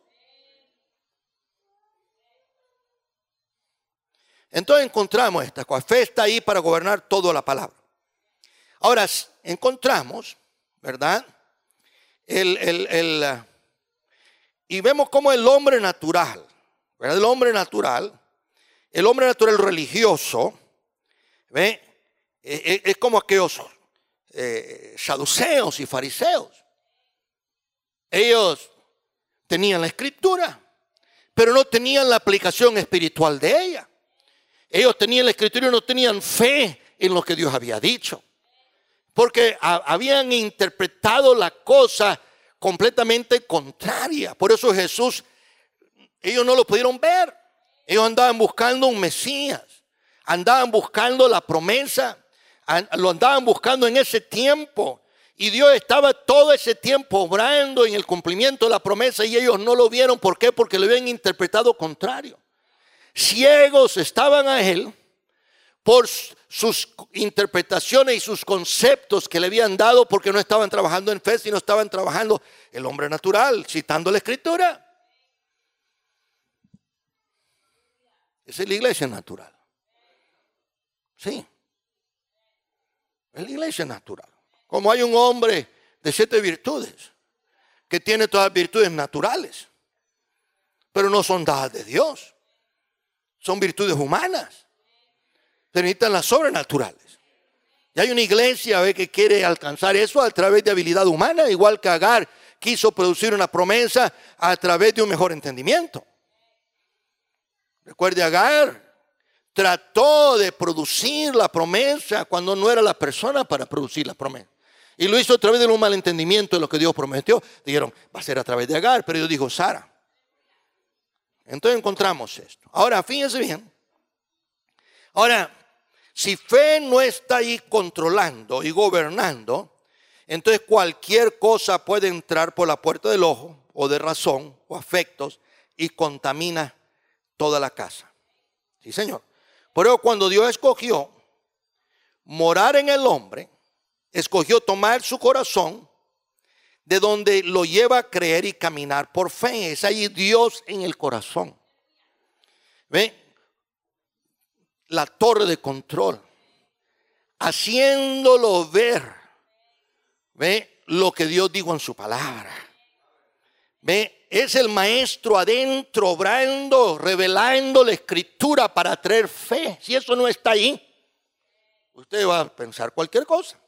Entonces encontramos esta cosa. Fe está ahí para gobernar toda la palabra. Ahora encontramos, ¿verdad?, y vemos cómo el hombre natural, ¿verdad? El hombre natural religioso, ¿ve? Es como aquellos saduceos y fariseos. Ellos tenían la escritura, pero no tenían la aplicación espiritual de ella. Ellos tenían la escritura y no tenían fe en lo que Dios había dicho, porque habían interpretado la cosa completamente contraria. Por eso Jesús, ellos no lo pudieron ver. Ellos andaban buscando un Mesías, andaban buscando la promesa, lo andaban buscando en ese tiempo. Y Dios estaba todo ese tiempo obrando en el cumplimiento de la promesa y ellos no lo vieron. ¿Por qué? Porque lo habían interpretado contrario. Ciegos estaban a Él por sus interpretaciones y sus conceptos que le habían dado, porque no estaban trabajando en fe, sino estaban trabajando el hombre natural, citando la escritura. Esa es la iglesia natural. Sí. Es la iglesia natural. Como hay un hombre de 7 virtudes, que tiene todas las virtudes naturales, pero no son dadas de Dios. Son virtudes humanas. Se necesitan las sobrenaturales. Y hay una iglesia que quiere alcanzar eso a través de habilidad humana, igual que Agar quiso producir una promesa a través de un mejor entendimiento. Recuerde, Agar trató de producir la promesa cuando no era la persona para producir la promesa. Y lo hizo a través de un malentendimiento de lo que Dios prometió. Dijeron, va a ser a través de Agar, pero Dios dijo Sara. Entonces encontramos esto. Ahora, fíjense bien. Ahora, si fe no está ahí controlando y gobernando, entonces cualquier cosa puede entrar por la puerta del ojo o de razón o afectos y contamina toda la casa. Sí, Señor. Pero cuando Dios escogió morar en el hombre, escogió tomar su corazón, de donde lo lleva a creer y caminar por fe. Es ahí Dios en el corazón. ¿Ve? La torre de control, haciéndolo ver, ¿ve? Lo que Dios dijo en su palabra. ¿Ve? Es el maestro adentro, obrando, revelando la escritura para traer fe. Si eso no está ahí, usted va a pensar cualquier cosa.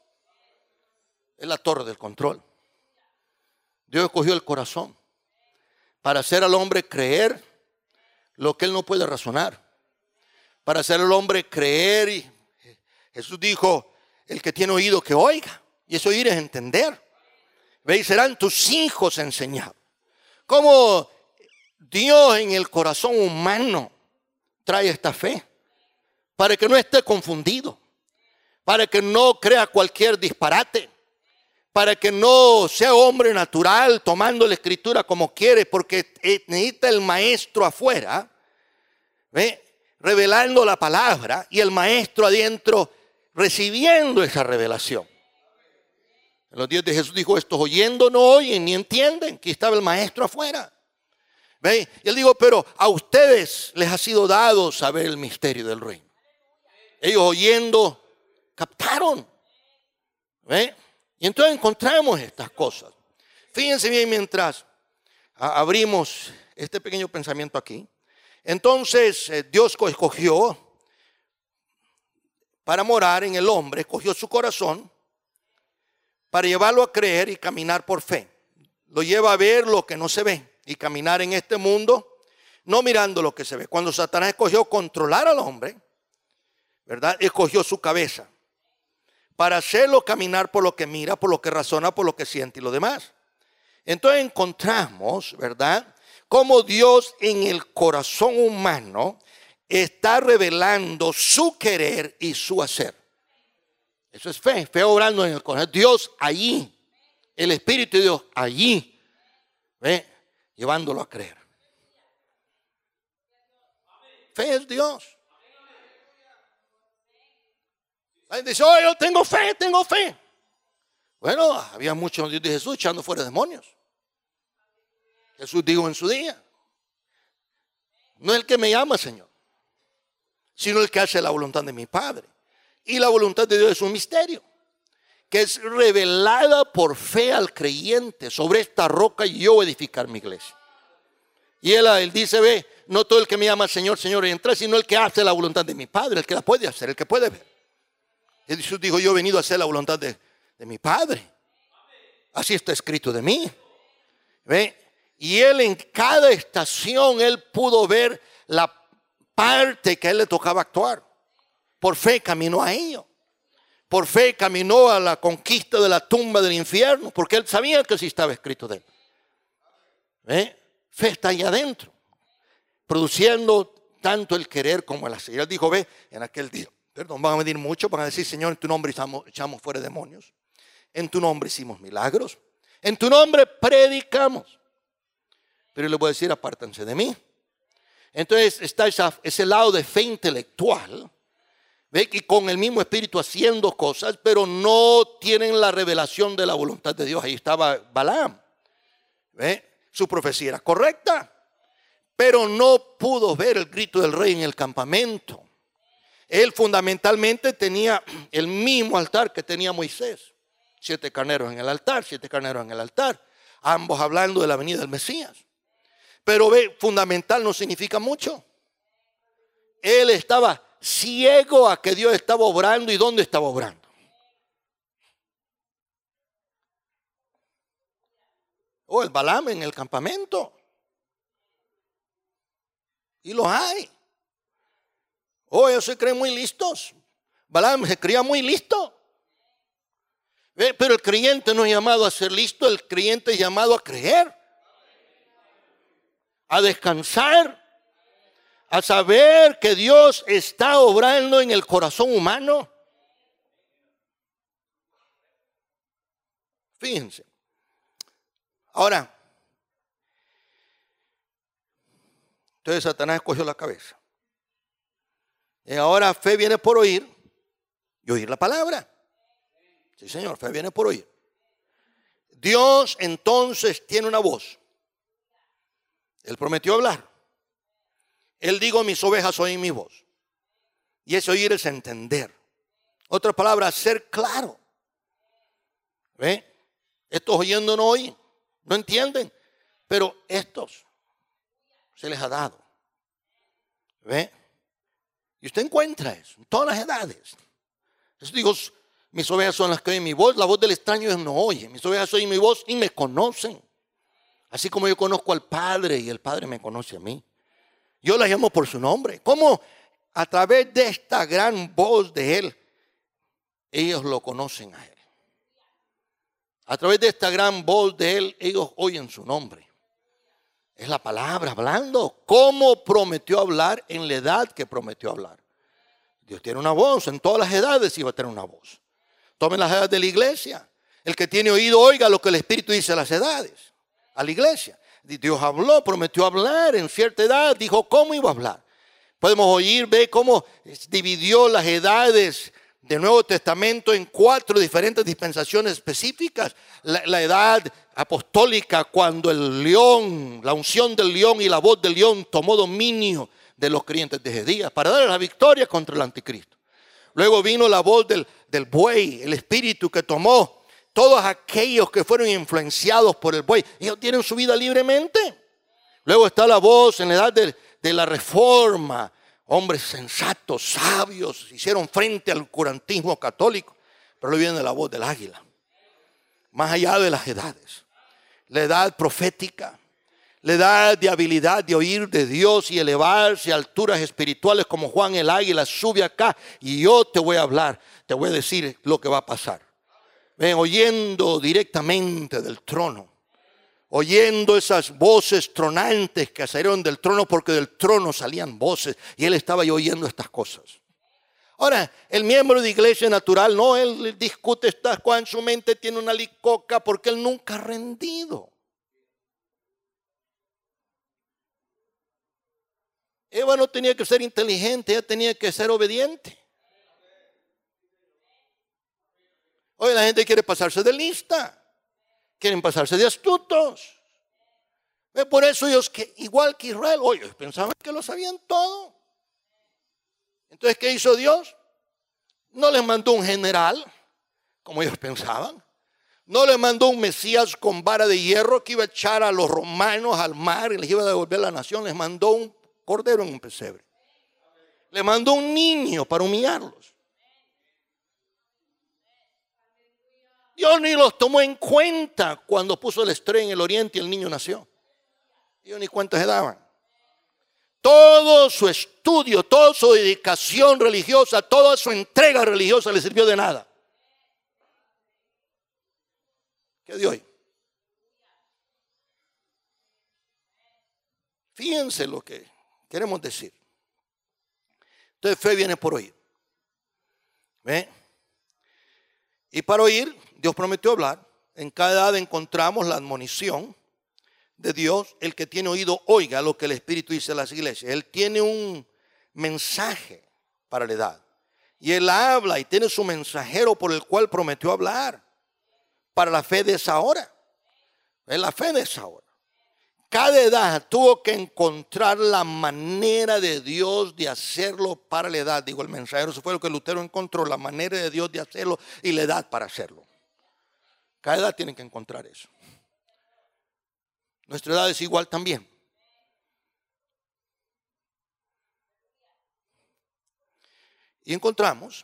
Es la torre del control. Dios escogió el corazón para hacer al hombre creer lo que él no puede razonar. Para hacer al hombre creer. Y Jesús dijo, el que tiene oído que oiga. Y eso oír es entender. ¿Ve? Y serán tus hijos enseñados. Como Dios en el corazón humano trae esta fe. Para que no esté confundido. Para que no crea cualquier disparate. Para que no sea hombre natural tomando la escritura como quiere, porque necesita el maestro afuera, ¿ve? Revelando la palabra, y el maestro adentro recibiendo esa revelación. En los días de Jesús dijo, estos oyendo no oyen ni entienden. Aquí estaba el maestro afuera. ¿Ve? Y él dijo, pero a ustedes les ha sido dado saber el misterio del reino. Ellos oyendo captaron. ¿Ve? Y entonces encontramos estas cosas. Fíjense bien mientras abrimos este pequeño pensamiento aquí. Entonces Dios escogió para morar en el hombre, escogió su corazón para llevarlo a creer y caminar por fe. Lo lleva a ver lo que no se ve y caminar en este mundo no mirando lo que se ve. Cuando Satanás escogió controlar al hombre, ¿verdad? Escogió su cabeza para hacerlo caminar por lo que mira, por lo que razona, por lo que siente y lo demás. Entonces encontramos, ¿verdad?, cómo Dios en el corazón humano está revelando su querer y su hacer. Eso es fe, fe obrando en el corazón. Dios allí, el Espíritu de Dios allí, ¿ve? Llevándolo a creer. Fe es Dios. Alguien dice, oh, yo tengo fe, tengo fe. Bueno, había muchos de Jesús echando fuera demonios. Jesús dijo en su día, no es el que me llama, Señor, sino el que hace la voluntad de mi Padre. Y la voluntad de Dios es un misterio. que es revelada por fe al creyente. Sobre esta roca yo voy a edificar mi iglesia. Y él dice, ve, no todo el que me llama Señor, Señor entra, sino el que hace la voluntad de mi Padre, el que la puede hacer, el que puede ver. Y Jesús dijo, yo he venido a hacer la voluntad de mi Padre. Así está escrito de mí. ¿Ve? Y él en cada estación, él pudo ver la parte que a él le tocaba actuar. Por fe caminó a ello. Por fe caminó a la conquista de la tumba del infierno, porque él sabía que sí estaba escrito de él. ¿Ve? Fe está allá adentro, produciendo tanto el querer como el hacer. Él dijo, ve, en aquel día, perdón, van a venir muchos, van a decir, Señor, en tu nombre echamos fuera demonios. En tu nombre hicimos milagros. En tu nombre predicamos. Pero les voy a decir, apártense de mí. Entonces está ese lado de fe intelectual, ¿ve? Y con el mismo espíritu haciendo cosas, pero no tienen la revelación de la voluntad de Dios. Ahí estaba Balaam. ¿Ve? Su profecía era correcta, pero no pudo ver el grito del rey en el campamento. Él fundamentalmente tenía el mismo altar que tenía Moisés. 7 carneros en el altar, 7 carneros en el altar. Ambos hablando de la venida del Mesías. Pero ve, fundamental no significa mucho. Él estaba ciego a que Dios estaba obrando y dónde estaba obrando. O el Balaam en el campamento. Y los hay. Ellos se creen muy listos. Balaam se creía muy listo. Pero el creyente no es llamado a ser listo, el creyente es llamado a creer, a descansar, a saber que Dios está obrando en el corazón humano. Fíjense. Ahora, entonces Satanás cogió la cabeza. Y ahora fe viene por oír y oír la palabra. Sí, Señor, fe viene por oír. Dios entonces tiene una voz. Él prometió hablar. Él dijo, mis ovejas oyen mi voz. Y ese oír es entender. Otra palabra, ser claro. ¿Ve? Estos oyendo no oyen, no entienden. Pero estos se les ha dado. ¿Ve? Y usted encuentra eso en todas las edades. Eso digo, mis ovejas son las que oyen mi voz, la voz del extraño ellos no oyen. Mis ovejas oyen mi voz y me conocen. Así como yo conozco al Padre y el Padre me conoce a mí. Yo las llamo por su nombre. ¿Cómo? A través de esta gran voz de Él, ellos lo conocen a Él. A través de esta gran voz de Él, ellos oyen su nombre. Es la palabra hablando. ¿Cómo prometió hablar en la edad que prometió hablar? Dios tiene una voz, en todas las edades iba a tener una voz. Tomen las edades de la iglesia. El que tiene oído oiga lo que el Espíritu dice a las edades, a la iglesia. Dios habló, prometió hablar en cierta edad, dijo cómo iba a hablar. Podemos oír, ve cómo dividió las edades del Nuevo Testamento en 4 diferentes dispensaciones específicas. La edad apostólica, cuando el león, la unción del león y la voz del león tomó dominio de los creyentes de ese día para dar la victoria contra el anticristo. Luego vino la voz del buey, el espíritu que tomó todos aquellos que fueron influenciados por el buey. Ellos tienen su vida libremente. Luego está la voz en la edad de la reforma. Hombres sensatos, sabios, hicieron frente al oscurantismo católico. Pero luego viene la voz del águila. Más allá de las edades. La edad profética. La edad de habilidad de oír de Dios y elevarse a alturas espirituales como Juan el águila. Sube acá y yo te voy a hablar. Te voy a decir lo que va a pasar. Ven, oyendo directamente del trono. Oyendo esas voces tronantes que salieron del trono, porque del trono salían voces. Y él estaba ahí oyendo estas cosas. Ahora, el miembro de iglesia natural, no, él discute estas cosas en su mente, tiene una licoca porque él nunca ha rendido. Eva no tenía que ser inteligente, ella tenía que ser obediente. Hoy la gente quiere pasarse de lista. Quieren pasarse de astutos. Por eso ellos, igual que Israel, ellos pensaban que lo sabían todo. Entonces, ¿qué hizo Dios? No les mandó un general, como ellos pensaban. No le mandó un Mesías con vara de hierro que iba a echar a los romanos al mar y les iba a devolver la nación. Les mandó un cordero en un pesebre. Le mandó un niño para humillarlos. Dios ni los tomó en cuenta cuando puso la estrella en el oriente y el niño nació. Ellos ni cuenta se daban. Todo su estudio, toda su dedicación religiosa, toda su entrega religiosa le sirvió de nada. ¿Qué de hoy? Fíjense lo que queremos decir. Entonces fe viene por oír. ¿Ve? Y para oír, Dios prometió hablar. En cada edad encontramos la admonición de Dios. El que tiene oído, oiga lo que el Espíritu dice a las iglesias. Él tiene un mensaje para la edad. Y Él habla y tiene su mensajero por el cual prometió hablar. Para la fe de esa hora. Es la fe de esa hora. Cada edad tuvo que encontrar la manera de Dios de hacerlo para la edad. Digo, el mensajero, eso fue lo que Lutero encontró, la manera de Dios de hacerlo y la edad para hacerlo. Cada edad tiene que encontrar eso. Nuestra edad es igual también. Y encontramos,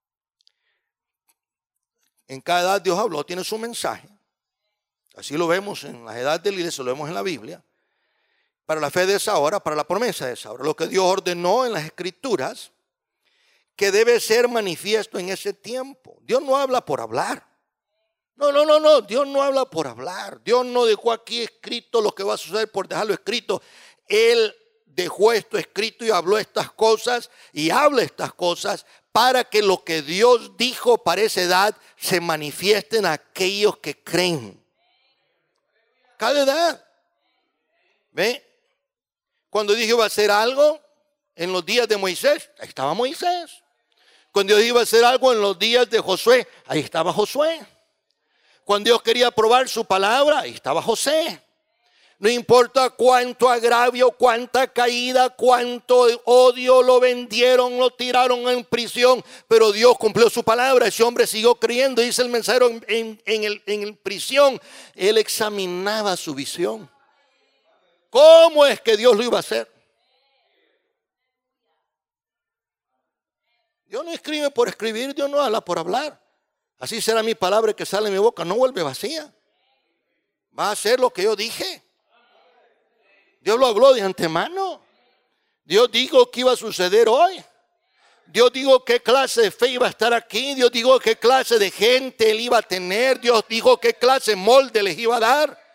en cada edad Dios habló, tiene su mensaje. Así lo vemos en las edades de la iglesia, lo vemos en la Biblia. Para la fe de esa hora, para la promesa de esa hora. Lo que Dios ordenó en las Escrituras, que debe ser manifiesto en ese tiempo. Dios no habla por hablar. No. Dios no habla por hablar. Dios no dejó aquí escrito lo que va a suceder por dejarlo escrito. Él dejó esto escrito y habló estas cosas y habla estas cosas para que lo que Dios dijo para esa edad se manifieste en aquellos que creen. Cada edad. ¿Ve? Cuando Dios iba a hacer algo en los días de Moisés, ahí estaba Moisés. Cuando Dios iba a hacer algo en los días de Josué, ahí estaba Josué. Cuando Dios quería probar su palabra, ahí estaba José. No importa cuánto agravio, cuánta caída, cuánto odio, lo vendieron, lo tiraron en prisión, pero Dios cumplió su palabra. Ese hombre siguió creyendo. Dice el mensajero en prisión, él examinaba su visión. ¿Cómo es que Dios lo iba a hacer? Dios no escribe por escribir, Dios no habla por hablar. Así será mi palabra que sale de mi boca, no vuelve vacía. Va a hacer lo que yo dije. Dios lo habló de antemano. Dios dijo que iba a suceder hoy. Dios dijo qué clase de fe iba a estar aquí. Dios dijo qué clase de gente él iba a tener. Dios dijo qué clase de molde les iba a dar.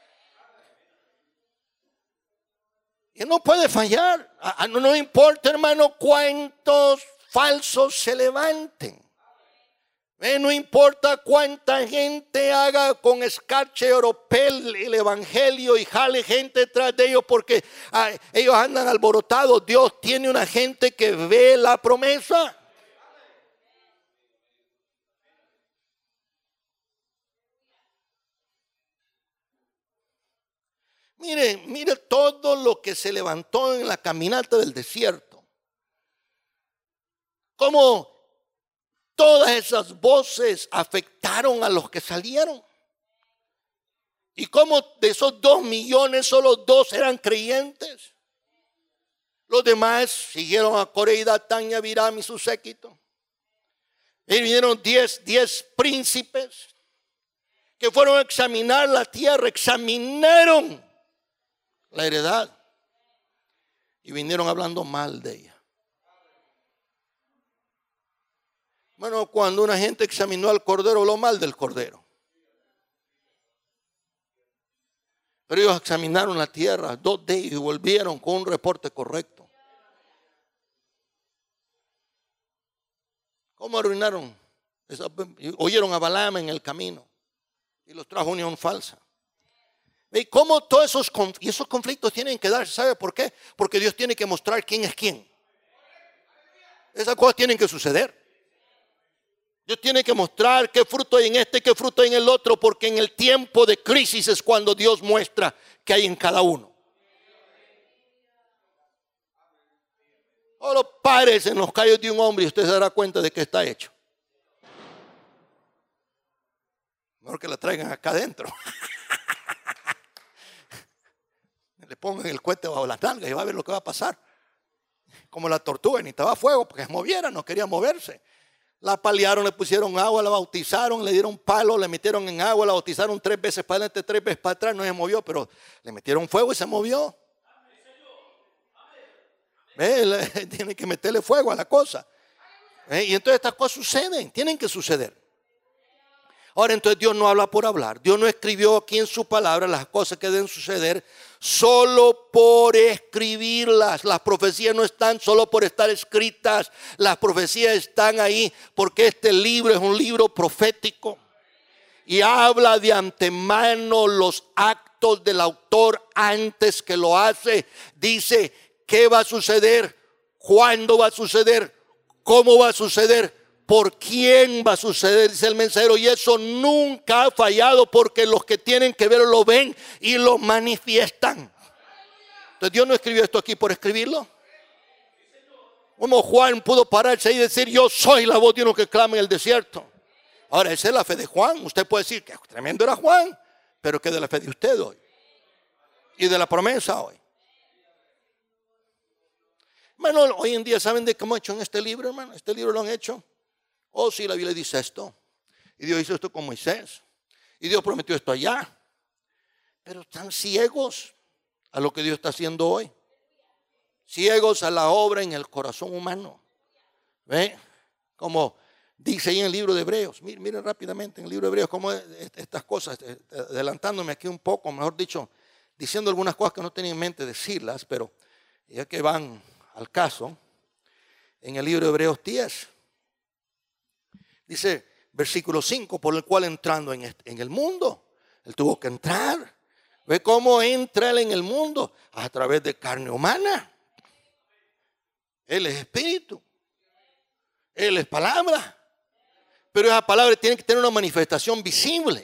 Y no puede fallar. No importa, hermano, cuántos falsos se levanten. No importa cuánta gente haga con escarcha y oropel el evangelio y jale gente detrás de ellos porque ellos andan alborotados. Dios tiene una gente que ve la promesa. Mire todo lo que se levantó en la caminata del desierto. Cómo todas esas voces afectaron a los que salieron. Y cómo de esos 2 millones solo 2 eran creyentes. Los demás siguieron a Coré, Datán y Abiram y su séquito. Y vinieron 10 príncipes que fueron a examinar la tierra, examinaron la heredad y vinieron hablando mal de ella. Bueno, cuando una gente examinó al cordero, habló mal del cordero. Pero ellos examinaron la tierra, 2 de ellos, y volvieron con un reporte correcto. ¿Cómo arruinaron? Oyeron a Balaam en el camino y los trajo unión falsa. ¿Y cómo todos esos conflictos tienen que darse? ¿Sabe por qué? Porque Dios tiene que mostrar quién es quién. Esas cosas tienen que suceder. Dios tiene que mostrar qué fruto hay en este, qué fruto hay en el otro, porque en el tiempo de crisis es cuando Dios muestra qué hay en cada uno. Solo pares en los callos de un hombre y usted se dará cuenta de que está hecho. Mejor que la traigan acá adentro. Le pongan el cohete bajo las nalgas y va a ver lo que va a pasar. Como la tortuga, necesitaba fuego porque se moviera, no quería moverse. La paliaron, le pusieron agua, la bautizaron, le dieron palo, le metieron en agua, la bautizaron 3 veces para adelante, 3 veces para atrás, no se movió, pero le metieron fuego y se movió. Tiene que meterle fuego a la cosa. Y entonces estas cosas suceden, tienen que suceder. Ahora entonces Dios no habla por hablar. Dios no escribió aquí en su palabra las cosas que deben suceder solo por escribirlas. Las profecías no están solo por estar escritas. Las profecías están ahí porque este libro es un libro profético. Y habla de antemano los actos del autor antes que lo hace. Dice qué va a suceder, cuándo va a suceder, cómo va a suceder, por quién va a suceder, dice el mensajero. Y eso nunca ha fallado porque los que tienen que verlo lo ven y lo manifiestan. Entonces Dios no escribió esto aquí por escribirlo. Como Juan pudo pararse y decir: yo soy la voz de uno que clama en el desierto. Ahora esa es la fe de Juan. Usted puede decir que tremendo era Juan, pero ¿qué de la fe de usted hoy? Y de la promesa hoy. Hermano, hoy en día ¿saben de cómo han hecho en este libro, hermano? Este libro lo han hecho. Oh, sí, la Biblia dice esto. Y Dios hizo esto con Moisés. Y Dios prometió esto allá. Pero están ciegos a lo que Dios está haciendo hoy. Ciegos a la obra en el corazón humano. ¿Ve? Como dice ahí en el libro de Hebreos. Miren rápidamente en el libro de Hebreos cómo estas cosas, adelantándome aquí un poco, mejor dicho, diciendo algunas cosas que no tenía en mente decirlas, pero ya que van al caso, en el libro de Hebreos 10. Dice, versículo 5, por el cual entrando en el mundo, él tuvo que entrar. ¿Ve cómo entra él en el mundo? A través de carne humana. Él es espíritu. Él es palabra. Pero esa palabra tiene que tener una manifestación visible.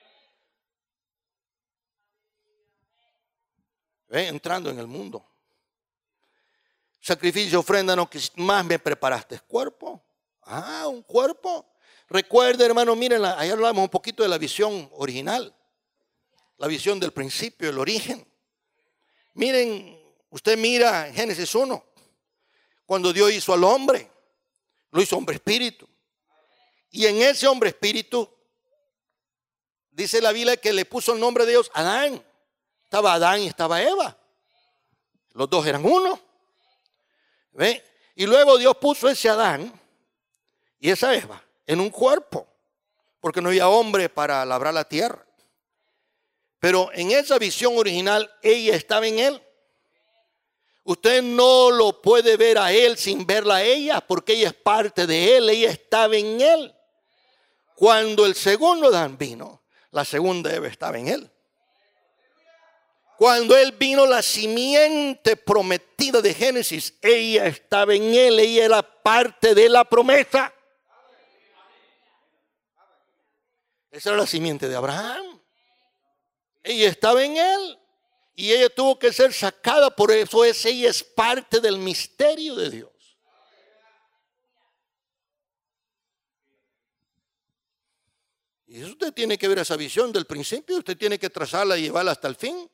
¿Ve? Entrando en el mundo. Sacrificio, ofrenda, no que más me preparaste. ¿Cuerpo? Ah, un cuerpo. Recuerda, hermano, miren, ahí hablamos un poquito de la visión original, la visión del principio, el origen. Miren, usted mira en Génesis 1, cuando Dios hizo al hombre, lo hizo hombre espíritu. Y en ese hombre espíritu, dice la Biblia que le puso el nombre de Dios Adán. Estaba Adán y estaba Eva. Los dos eran uno. ¿Ve? Y luego Dios puso ese Adán y esa Eva en un cuerpo, porque no había hombre para labrar la tierra. Pero en esa visión original, ella estaba en él. Usted no lo puede ver a él sin verla a ella, porque ella es parte de él, ella estaba en él. Cuando el segundo Adán vino, la segunda Eva estaba en él. Cuando él vino, la simiente prometida de Génesis, ella estaba en él, ella era parte de la promesa. Esa era la simiente de Abraham. Ella estaba en él y ella tuvo que ser sacada, por eso ella es parte del misterio de Dios. Y eso usted tiene que ver esa visión del principio, usted tiene que trazarla y llevarla hasta el fin.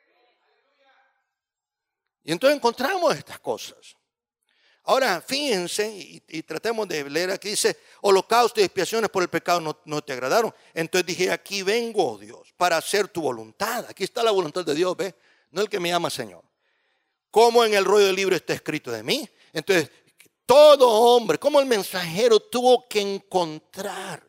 Y entonces encontramos estas cosas. Ahora fíjense y tratemos de leer aquí, dice, holocausto y expiaciones por el pecado no te agradaron. Entonces dije, aquí vengo, oh Dios, para hacer tu voluntad. Aquí está la voluntad de Dios, ¿ves? No el que me llama Señor. Como en el rollo del libro está escrito de mí. Entonces, todo hombre, como el mensajero tuvo que encontrar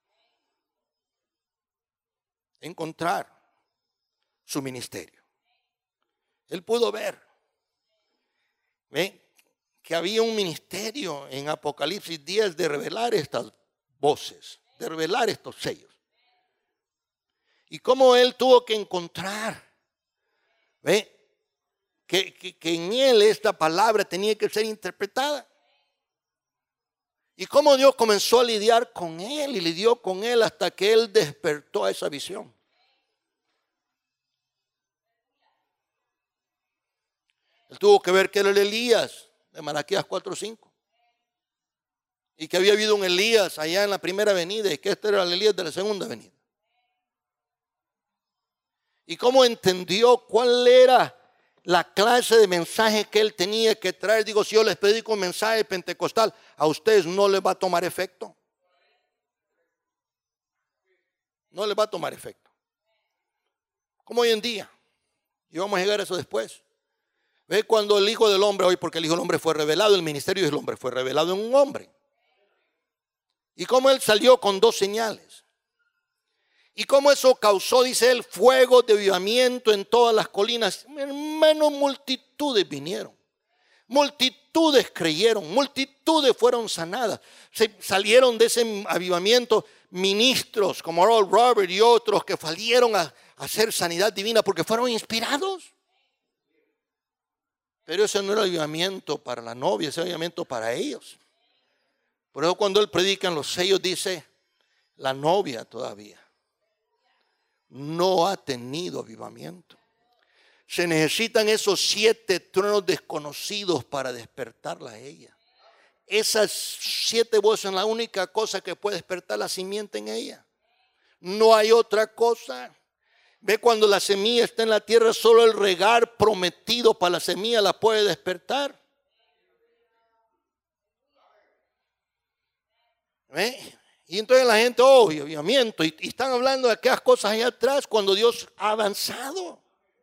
su ministerio. Él pudo ver. ¿Ve? Que había un ministerio en Apocalipsis 10 de revelar estas voces, de revelar estos sellos. Y cómo él tuvo que encontrar, ¿ve? Que en él esta palabra tenía que ser interpretada. Y cómo Dios comenzó a lidiar con él y lidió con él hasta que él despertó a esa visión. Él tuvo que ver que era el Elías de Malaquías 4:5. Y que había habido un Elías allá en la primera venida y que este era el Elías de la segunda venida. y cómo entendió cuál era la clase de mensaje que él tenía que traer. Digo, si yo les predico un mensaje pentecostal, a ustedes no les va a tomar efecto. No les va a tomar efecto. Como hoy en día. Y vamos a llegar a eso después. Ve cuando el Hijo del Hombre, hoy porque el Hijo del Hombre fue revelado, el ministerio del hombre fue revelado en un hombre. Y cómo él salió con 2 señales. Y cómo eso causó, dice él, fuego de avivamiento en todas las colinas. Hermano, multitudes vinieron. Multitudes creyeron, multitudes fueron sanadas. Salieron de ese avivamiento ministros como Oral Roberts y otros que salieron a hacer sanidad divina porque fueron inspirados. Pero ese no era avivamiento para la novia, ese era avivamiento para ellos. Por eso cuando él predica en los sellos dice, la novia todavía no ha tenido avivamiento. Se necesitan esos 7 truenos desconocidos para despertarla a ella. Esas 7 voces son la única cosa que puede despertar la simiente en ella. No hay otra cosa. Ve, cuando la semilla está en la tierra, solo el regar prometido para la semilla la puede despertar. ¿Ve? Y entonces la gente, avivamiento, y están hablando de aquellas cosas allá atrás cuando Dios ha avanzado.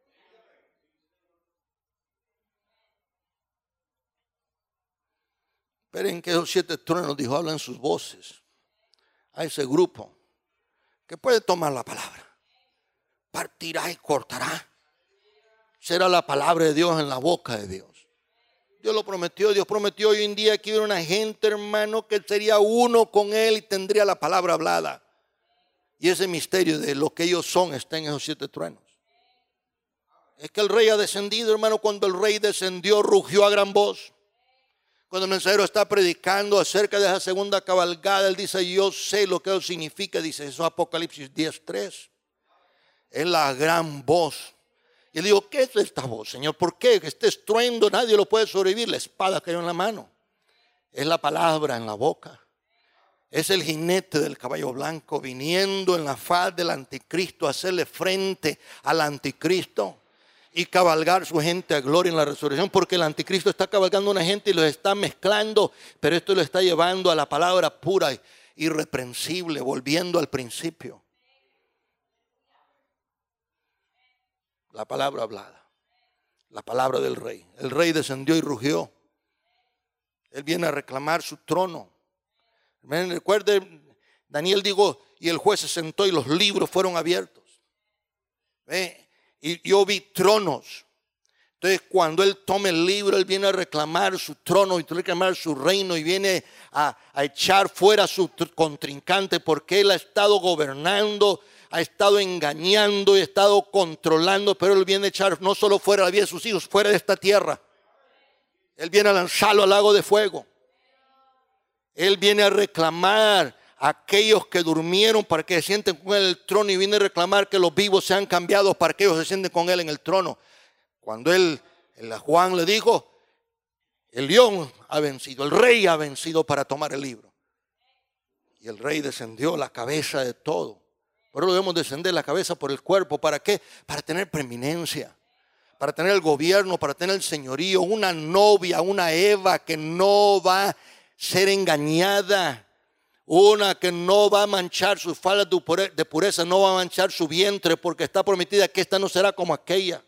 Esperen que esos 7 truenos, dijo, hablan sus voces a ese grupo que puede tomar la palabra. Partirá y cortará. Será la palabra de Dios en la boca de Dios. Dios lo prometió. Dios prometió hoy en día que hubiera una gente, hermano, que sería uno con él y tendría la palabra hablada. Y ese misterio de lo que ellos son está en esos 7 truenos. Es que el rey ha descendido, hermano. Cuando el rey descendió, rugió a gran voz. Cuando el mensajero está predicando acerca de esa segunda cabalgada, él dice, yo sé lo que eso significa. Dice, eso es Apocalipsis 10:3. Es la gran voz. Y le digo, ¿qué es esta voz, Señor? ¿Por qué? Que este estruendo nadie lo puede sobrevivir. La espada cayó en la mano. Es la palabra en la boca. Es el jinete del caballo blanco viniendo en la faz del anticristo a hacerle frente al anticristo y cabalgar su gente a gloria en la resurrección, porque el anticristo está cabalgando a una gente y los está mezclando, pero esto lo está llevando a la palabra pura, irreprensible, volviendo al principio. La palabra hablada, la palabra del rey. El rey descendió y rugió. Él viene a reclamar su trono. Recuerde, Daniel dijo, y el juez se sentó y los libros fueron abiertos. Y yo vi tronos. Entonces cuando él toma el libro, él viene a reclamar su trono y reclamar su reino y viene a echar fuera a su contrincante, porque él ha estado gobernando, ha estado engañando y ha estado controlando, pero él viene a echar no solo fuera la vida de sus hijos, fuera de esta tierra. Él viene a lanzarlo al lago de fuego. Él viene a reclamar a aquellos que durmieron para que se sienten con él en el trono, y viene a reclamar que los vivos sean cambiados para que ellos se sienten con él en el trono. Cuando Juan le dijo, el león ha vencido, el rey ha vencido para tomar el libro. Y el rey descendió la cabeza de todo. Por eso debemos descender la cabeza por el cuerpo. ¿Para qué? Para tener preeminencia, para tener el gobierno, para tener el señorío. Una novia, una Eva que no va a ser engañada. Una que no va a manchar sus faldas de pureza, no va a manchar su vientre, porque está prometida que esta no será como aquella.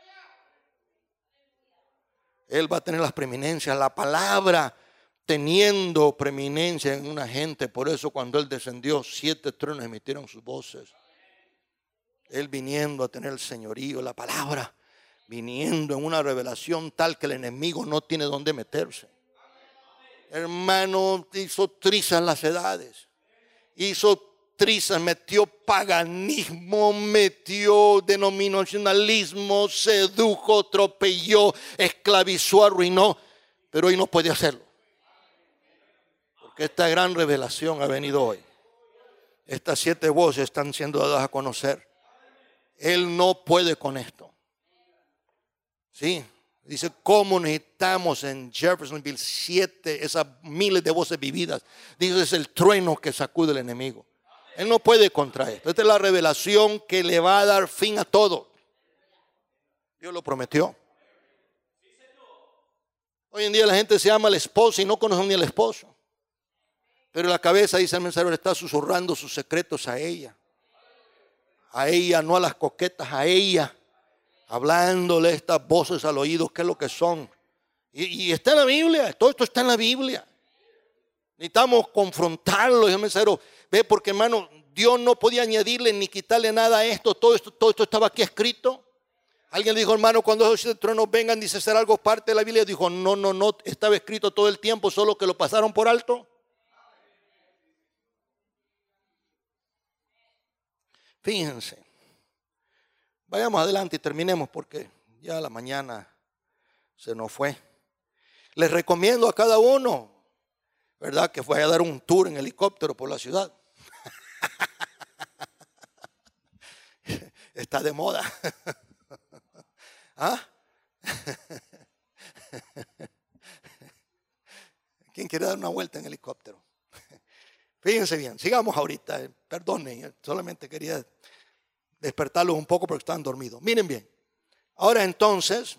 Él va a tener las preeminencias, la palabra teniendo preeminencia en una gente. Por eso cuando él descendió, 7 truenos emitieron sus voces. Él viniendo a tener el señorío, la palabra viniendo en una revelación tal que el enemigo no tiene dónde meterse. Hermano, hizo trizas las edades, hizo trizas, metió paganismo, metió denominacionalismo, sedujo, atropelló, esclavizó, arruinó, pero hoy no puede hacerlo. Porque esta gran revelación ha venido hoy. Estas 7 voces están siendo dadas a conocer. Él no puede con esto. ¿Sí? Dice, ¿cómo necesitamos en Jeffersonville 7, esas miles de voces vividas? Dice, es el trueno que sacude el enemigo. Él no puede contra esto. Esta es la revelación que le va a dar fin a todo. Dios lo prometió. Hoy en día la gente se ama al esposo y no conoce ni al esposo. Pero en la cabeza, dice el mensajero, le está susurrando sus secretos a ella. A ella, no a las coquetas, a ella. Hablándole estas voces al oído, qué es lo que son. Y está en la Biblia, todo esto está en la Biblia. Necesitamos confrontarlo, dice el mensajero. Ve, porque hermano, Dios no podía añadirle ni quitarle nada a esto. Todo esto estaba aquí escrito. Alguien le dijo, hermano, cuando esos 7 tronos vengan, dice, ¿será algo parte de la Biblia? Dijo, no, estaba escrito todo el tiempo, solo que lo pasaron por alto. Fíjense. Vayamos adelante y terminemos porque ya la mañana se nos fue. Les recomiendo a cada uno, ¿verdad?, que vaya a dar un tour en helicóptero por la ciudad. Está de moda. ¿Ah? ¿Quién quiere dar una vuelta en helicóptero? Fíjense bien, sigamos ahorita. Perdonen, solamente quería despertarlos un poco porque estaban dormidos. Miren bien. Ahora entonces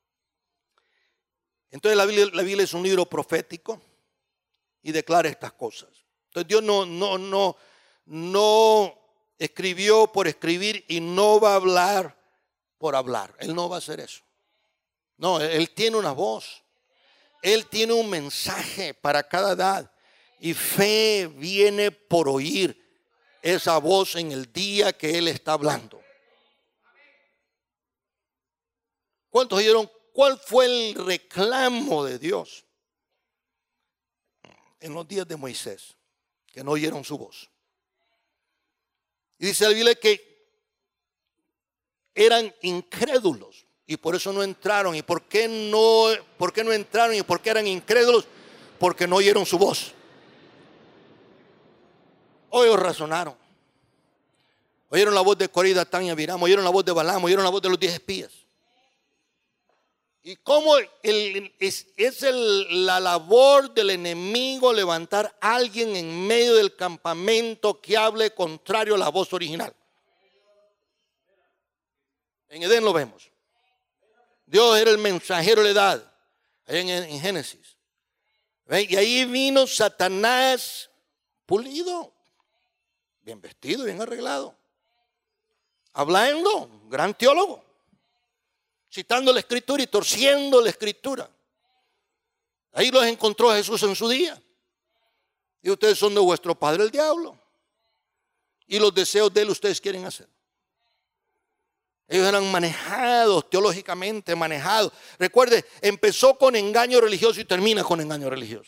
la Biblia es un libro profético y declara estas cosas. Entonces Dios no escribió por escribir y no va a hablar por hablar. Él no va a hacer eso. No, Él tiene una voz. Él tiene un mensaje para cada edad. Y fe viene por oír esa voz en el día que Él está hablando. ¿Cuántos oyeron cuál fue el reclamo de Dios en los días de Moisés? Que no oyeron su voz. Y dice la Biblia que eran incrédulos y por eso no entraron. ¿Y por qué no entraron y por qué eran incrédulos? Porque no oyeron su voz. Hoy razonaron. Oyeron la voz de Coré y Datán y Abiram, oyeron la voz de Balaam, oyeron la voz de los 10 espías. Y cómo es la labor del enemigo levantar a alguien en medio del campamento que hable contrario a la voz original. En Edén lo vemos. Dios era el mensajero de la edad, en Génesis. ¿Ven? Y ahí vino Satanás pulido, bien vestido, bien arreglado, hablando, gran teólogo, citando la Escritura y torciendo la Escritura. Ahí los encontró Jesús en su día. Y ustedes son de vuestro padre el diablo. Y los deseos de él ustedes quieren hacer. Ellos eran manejados, teológicamente manejados. Recuerde, empezó con engaño religioso y termina con engaño religioso.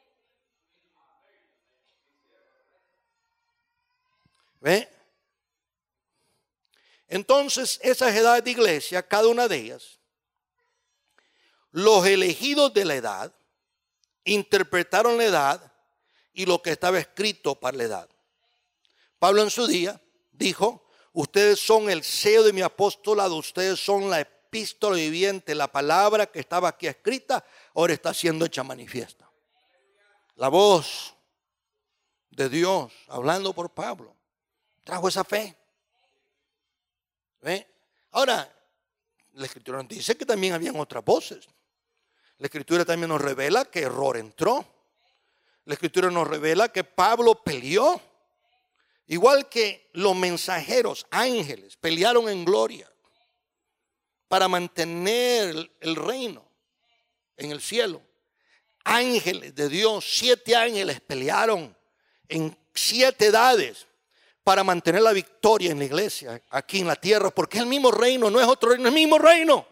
¿Ve? Entonces, esas edades de iglesia, cada una de ellas, los elegidos de la edad, interpretaron la edad y lo que estaba escrito para la edad. Pablo en su día dijo, ustedes son el sello de mi apostolado, ustedes son la epístola viviente, la palabra que estaba aquí escrita, ahora está siendo hecha manifiesta. La voz de Dios, hablando por Pablo, trajo esa fe. ¿Ve? Ahora, la Escritura nos dice que también habían otras voces. La Escritura también nos revela que error entró. La Escritura nos revela que Pablo peleó. Igual que los mensajeros, ángeles, pelearon en gloria para mantener el reino en el cielo. Ángeles de Dios, 7 ángeles pelearon en 7 edades para mantener la victoria en la iglesia, aquí en la tierra, porque es el mismo reino, no es otro reino, es el mismo reino.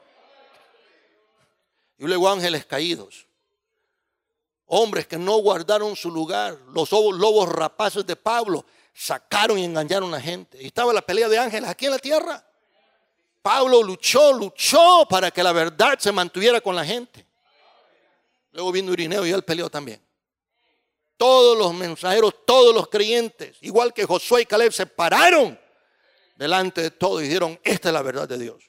Y luego ángeles caídos, hombres que no guardaron su lugar, los lobos rapaces de Pablo, sacaron y engañaron a la gente. Y estaba la pelea de ángeles aquí en la tierra. Pablo luchó para que la verdad se mantuviera con la gente. Luego vino Irineo y él peleó también. Todos los mensajeros, todos los creyentes, igual que Josué y Caleb, se pararon delante de todo y dijeron, esta es la verdad de Dios.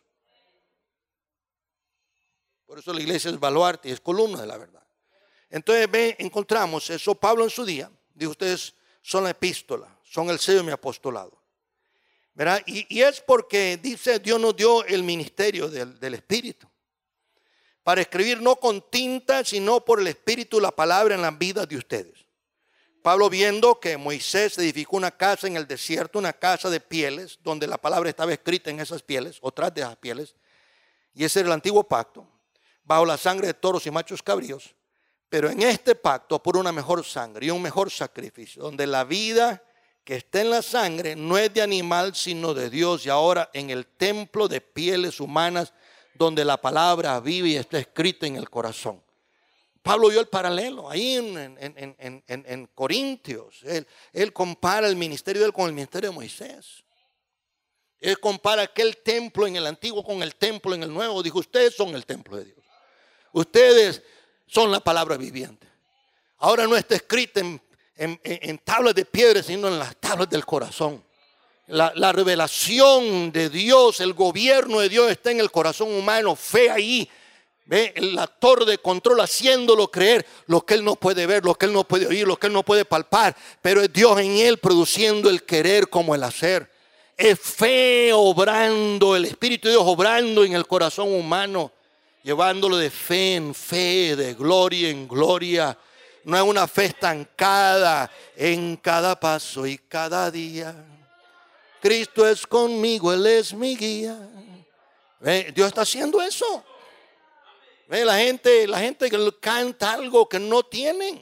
Por eso la iglesia es baluarte y es columna de la verdad. Entonces encontramos eso. Pablo en su día dijo, ustedes son la epístola, son el sello de mi apostolado. ¿Verdad? Y es porque dice, Dios nos dio el ministerio del Espíritu. Para escribir no con tinta, sino por el Espíritu la palabra en las vidas de ustedes. Pablo, viendo que Moisés edificó una casa en el desierto, una casa de pieles, donde la palabra estaba escrita en esas pieles, o tras de esas pieles, y ese era el antiguo pacto, bajo la sangre de toros y machos cabríos, pero en este pacto por una mejor sangre y un mejor sacrificio, donde la vida que está en la sangre no es de animal sino de Dios, y ahora en el templo de pieles humanas donde la palabra vive y está escrita en el corazón. Pablo vio el paralelo ahí en Corintios. Él compara el ministerio de él con el ministerio de Moisés. Él compara aquel templo en el antiguo con el templo en el nuevo. Dijo, ustedes son el templo de Dios. Ustedes son la palabra viviente. Ahora no está escrita en tablas de piedra, sino en las tablas del corazón. La revelación de Dios, el gobierno de Dios está en el corazón humano. Fe ahí. Ve la torre de control haciéndolo creer lo que él no puede ver, lo que él no puede oír, lo que él no puede palpar. Pero es Dios en él produciendo el querer como el hacer. Es fe obrando, el Espíritu de Dios obrando en el corazón humano, llevándolo de fe en fe, de gloria en gloria. No es una fe estancada en cada paso y cada día. Cristo es conmigo, Él es mi guía. ¿Ve? Dios está haciendo eso. ¿Ve? La gente que canta algo que no tienen.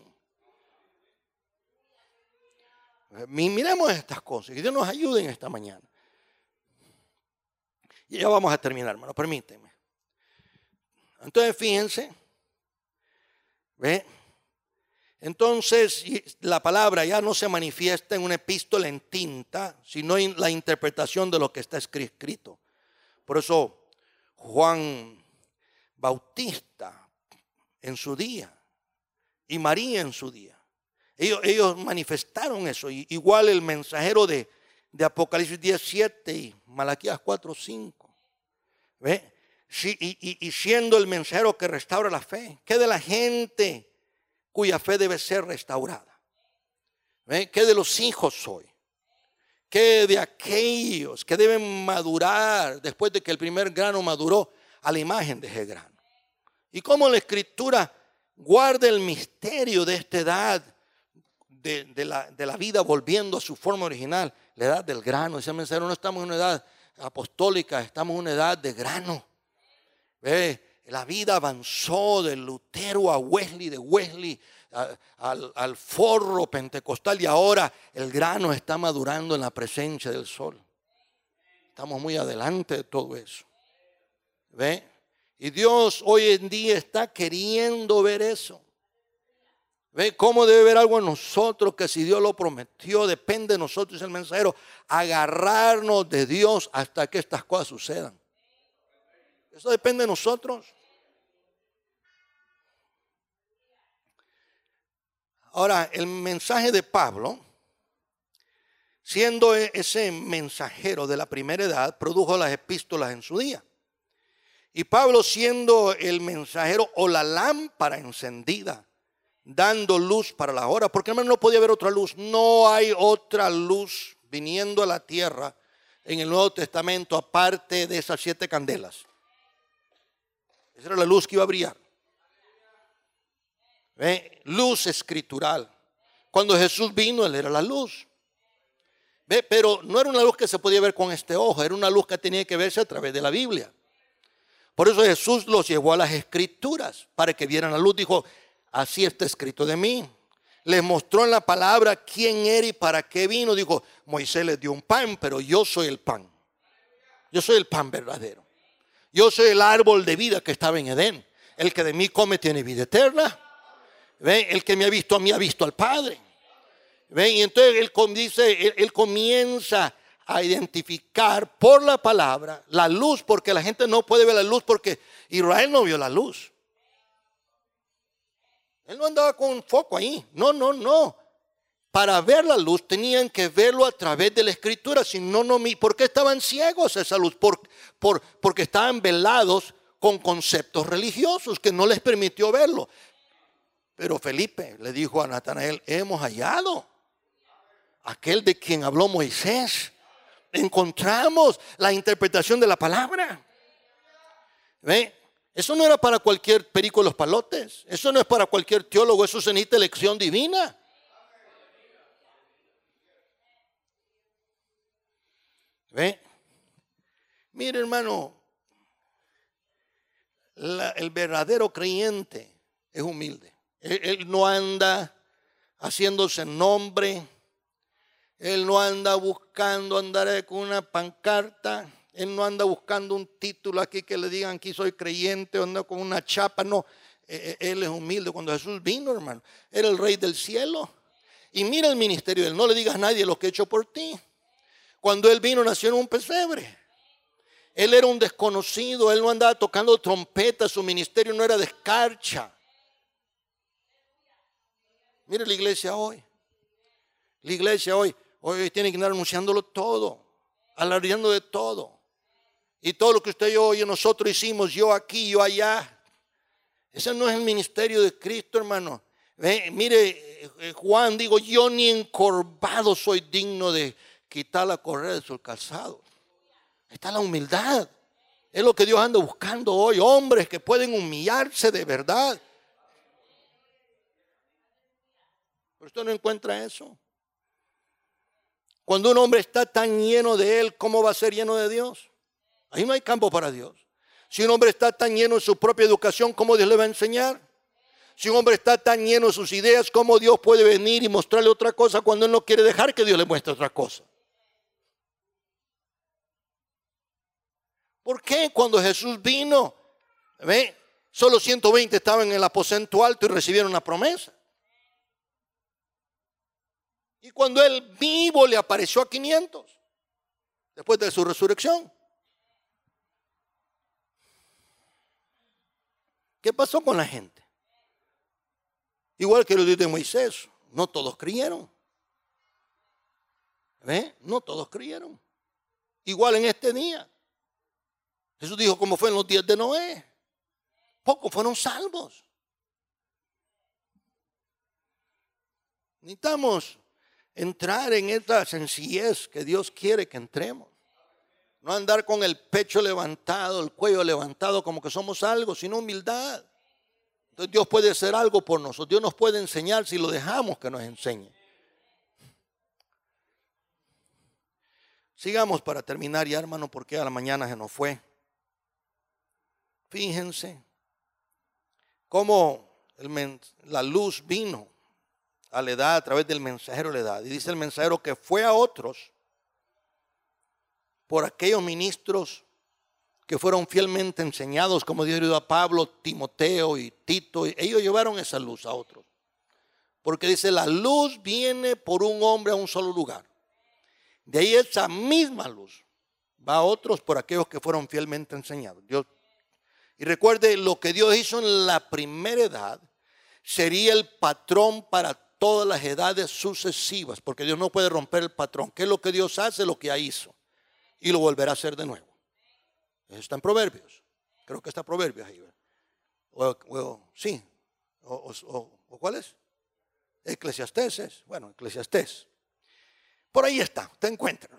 Miremos estas cosas. Que Dios nos ayude en esta mañana. Y ya vamos a terminar, hermano. Permíteme. Entonces, fíjense. ¿Ve? Entonces, la palabra ya no se manifiesta en una epístola en tinta, sino en la interpretación de lo que está escrito. Por eso, Juan Bautista en su día y María en su día, ellos manifestaron eso. Igual el mensajero de Apocalipsis 17 y Malaquías 4:5. ¿Ve? Sí, y siendo el mensajero que restaura la fe, ¿qué de la gente cuya fe debe ser restaurada? ¿Ve? ¿Qué de los hijos hoy? ¿Qué de aquellos que deben madurar después de que el primer grano maduró a la imagen de ese grano? Y cómo la Escritura guarda el misterio de esta edad de la vida volviendo a su forma original, la edad del grano. Dice el mensajero, no estamos en una edad apostólica, estamos en una edad de grano. ¿Ve? La vida avanzó de Lutero a Wesley, de Wesley al forro pentecostal, y ahora el grano está madurando en la presencia del sol. Estamos muy adelante de todo eso. ¿Ve? Y Dios hoy en día está queriendo ver eso. ¿Ve cómo debe ver algo en nosotros? Que si Dios lo prometió, depende de nosotros, el mensajero, agarrarnos de Dios hasta que estas cosas sucedan. Eso depende de nosotros. Ahora, el mensaje de Pablo, siendo ese mensajero de la primera edad, produjo las epístolas en su día. Y Pablo, siendo el mensajero o la lámpara encendida, dando luz para la hora, porque hermano, no podía haber otra luz. No hay otra luz viniendo a la tierra en el Nuevo Testamento aparte de esas 7 candelas. Esa era la luz que iba a brillar. ¿Ve? Luz escritural. Cuando Jesús vino, Él era la luz. ¿Ve? Pero no era una luz que se podía ver con este ojo, era una luz que tenía que verse a través de la Biblia. Por eso Jesús los llevó a las Escrituras para que vieran la luz. Dijo, así está escrito de mí. Les mostró en la palabra quién era y para qué vino. Dijo, Moisés les dio un pan, pero yo soy el pan. Yo soy el pan verdadero. Yo soy el árbol de vida que estaba en Edén. El que de mí come tiene vida eterna. ¿Ve? El que me ha visto a mí ha visto al Padre. ¿Ve? Y entonces él comienza a identificar por la palabra la luz, porque la gente no puede ver la luz porque Israel no vio la luz. Él no andaba con un foco ahí. No. Para ver la luz tenían que verlo a través de la Escritura. Si no, ¿por qué estaban ciegos a esa luz? Porque estaban velados con conceptos religiosos que no les permitió verlo. Pero Felipe le dijo a Natanael, hemos hallado aquel de quien habló Moisés. Encontramos la interpretación de la palabra. ¿Ve? Eso no era para cualquier perico de los palotes. Eso no es para cualquier teólogo. Eso se necesita elección divina. ¿Ve? Mire, hermano, el verdadero creyente es humilde. Él no anda haciéndose nombre. Él no anda buscando andar con una pancarta. Él no anda buscando un título aquí que le digan aquí soy creyente o anda con una chapa. No, él es humilde. Cuando Jesús vino, hermano, era el rey del cielo. Y mira el ministerio de él. No le digas a nadie lo que he hecho por ti. Cuando él vino, nació en un pesebre. Él era un desconocido. Él no andaba tocando trompeta. Su ministerio no era de escarcha. Mire la iglesia hoy. La iglesia hoy tiene que andar anunciándolo todo, alardeando de todo. Y todo lo que usted y yo y nosotros hicimos, yo aquí, yo allá. Ese no es el ministerio de Cristo, hermano. Mire, Juan, digo, yo ni encorvado soy digno de quitar la correa de su calzado. Ahí está la humildad. Es lo que Dios anda buscando hoy. Hombres que pueden humillarse de verdad. Pero usted no encuentra eso. Cuando un hombre está tan lleno de él, ¿cómo va a ser lleno de Dios? Ahí no hay campo para Dios. Si un hombre está tan lleno de su propia educación, ¿cómo Dios le va a enseñar? Si un hombre está tan lleno de sus ideas, ¿cómo Dios puede venir y mostrarle otra cosa cuando él no quiere dejar que Dios le muestre otra cosa? ¿Por qué cuando Jesús vino, solo 120 estaban en el aposento alto y recibieron la promesa? Y cuando él vivo le apareció a 500, después de su resurrección. ¿Qué pasó con la gente? Igual que lo dice Moisés, no todos creyeron. No todos creyeron. Igual en este día. Jesús dijo como fue en los días de Noé. Pocos fueron salvos. Necesitamos entrar en esta sencillez que Dios quiere que entremos. No andar con el pecho levantado, el cuello levantado como que somos algo, sino humildad. Entonces Dios puede hacer algo por nosotros. Dios nos puede enseñar si lo dejamos que nos enseñe. Sigamos para terminar ya, hermano, porque a la mañana se nos fue. Fíjense cómo la luz vino a la edad a través del mensajero de la edad. Y dice el mensajero que fue a otros por aquellos ministros que fueron fielmente enseñados, como Dios dio a Pablo, Timoteo y Tito. Ellos llevaron esa luz a otros. Porque dice, la luz viene por un hombre a un solo lugar. De ahí esa misma luz va a otros por aquellos que fueron fielmente enseñados. Y recuerde, lo que Dios hizo en la primera edad sería el patrón para todas las edades sucesivas, porque Dios no puede romper el patrón. ¿Qué es lo que Dios hace? Lo que ya hizo. Y lo volverá a hacer de nuevo. Eso está en Proverbios. Creo que está Proverbios ahí. Sí. ¿O cuál es? Eclesiastés. Bueno, Eclesiastés. Por ahí está. Te encuentra.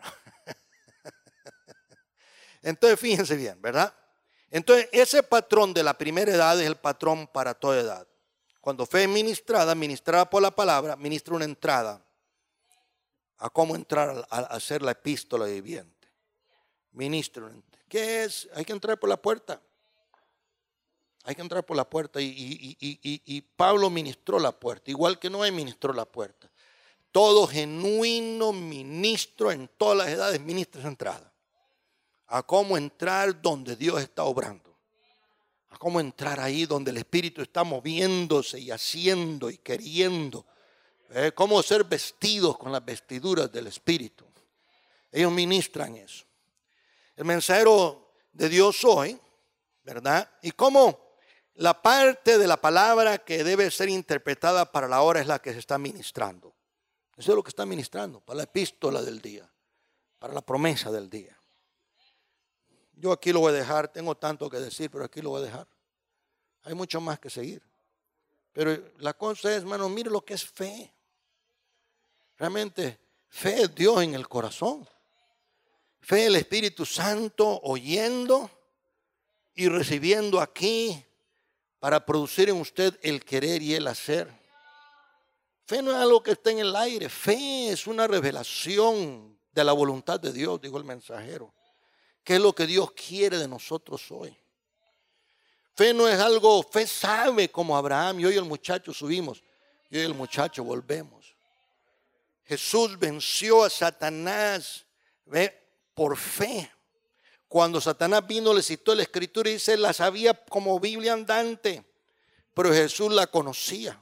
Entonces fíjense bien, ¿verdad? Entonces ese patrón de la primera edad es el patrón para toda edad. Cuando fe es ministrada por la palabra, ministra una entrada a cómo entrar a hacer la epístola viviente. Ministro, ¿qué es? Hay que entrar por la puerta. Hay que entrar por la puerta y Pablo ministró la puerta, igual que Noé ministró la puerta. Todo genuino ministro en todas las edades ministra esa entrada. A cómo entrar donde Dios está obrando. A cómo entrar ahí donde el Espíritu está moviéndose y haciendo y queriendo. Cómo ser vestidos con las vestiduras del Espíritu. Ellos ministran eso. El mensajero de Dios hoy, ¿verdad? Y cómo la parte de la palabra que debe ser interpretada para la hora es la que se está ministrando. Eso es lo que está ministrando, para la epístola del día, para la promesa del día. Yo aquí lo voy a dejar, tengo tanto que decir, pero aquí lo voy a dejar. Hay mucho más que seguir. Pero la cosa es, hermano, mire lo que es fe. Realmente, Fe es Dios en el corazón. Fe el Espíritu Santo oyendo y recibiendo aquí para producir en usted el querer y el hacer. Fe no es algo que está en el aire. Fe es una revelación de la voluntad de Dios, dijo el mensajero. ¿Qué es lo que Dios quiere de nosotros hoy? Fe no es algo, fe sabe como Abraham. Y hoy el muchacho subimos y hoy el muchacho volvemos. Jesús venció a Satanás, ¿ve? Por fe. Cuando Satanás vino, le citó la escritura y dice, la sabía como Biblia andante, pero Jesús la conocía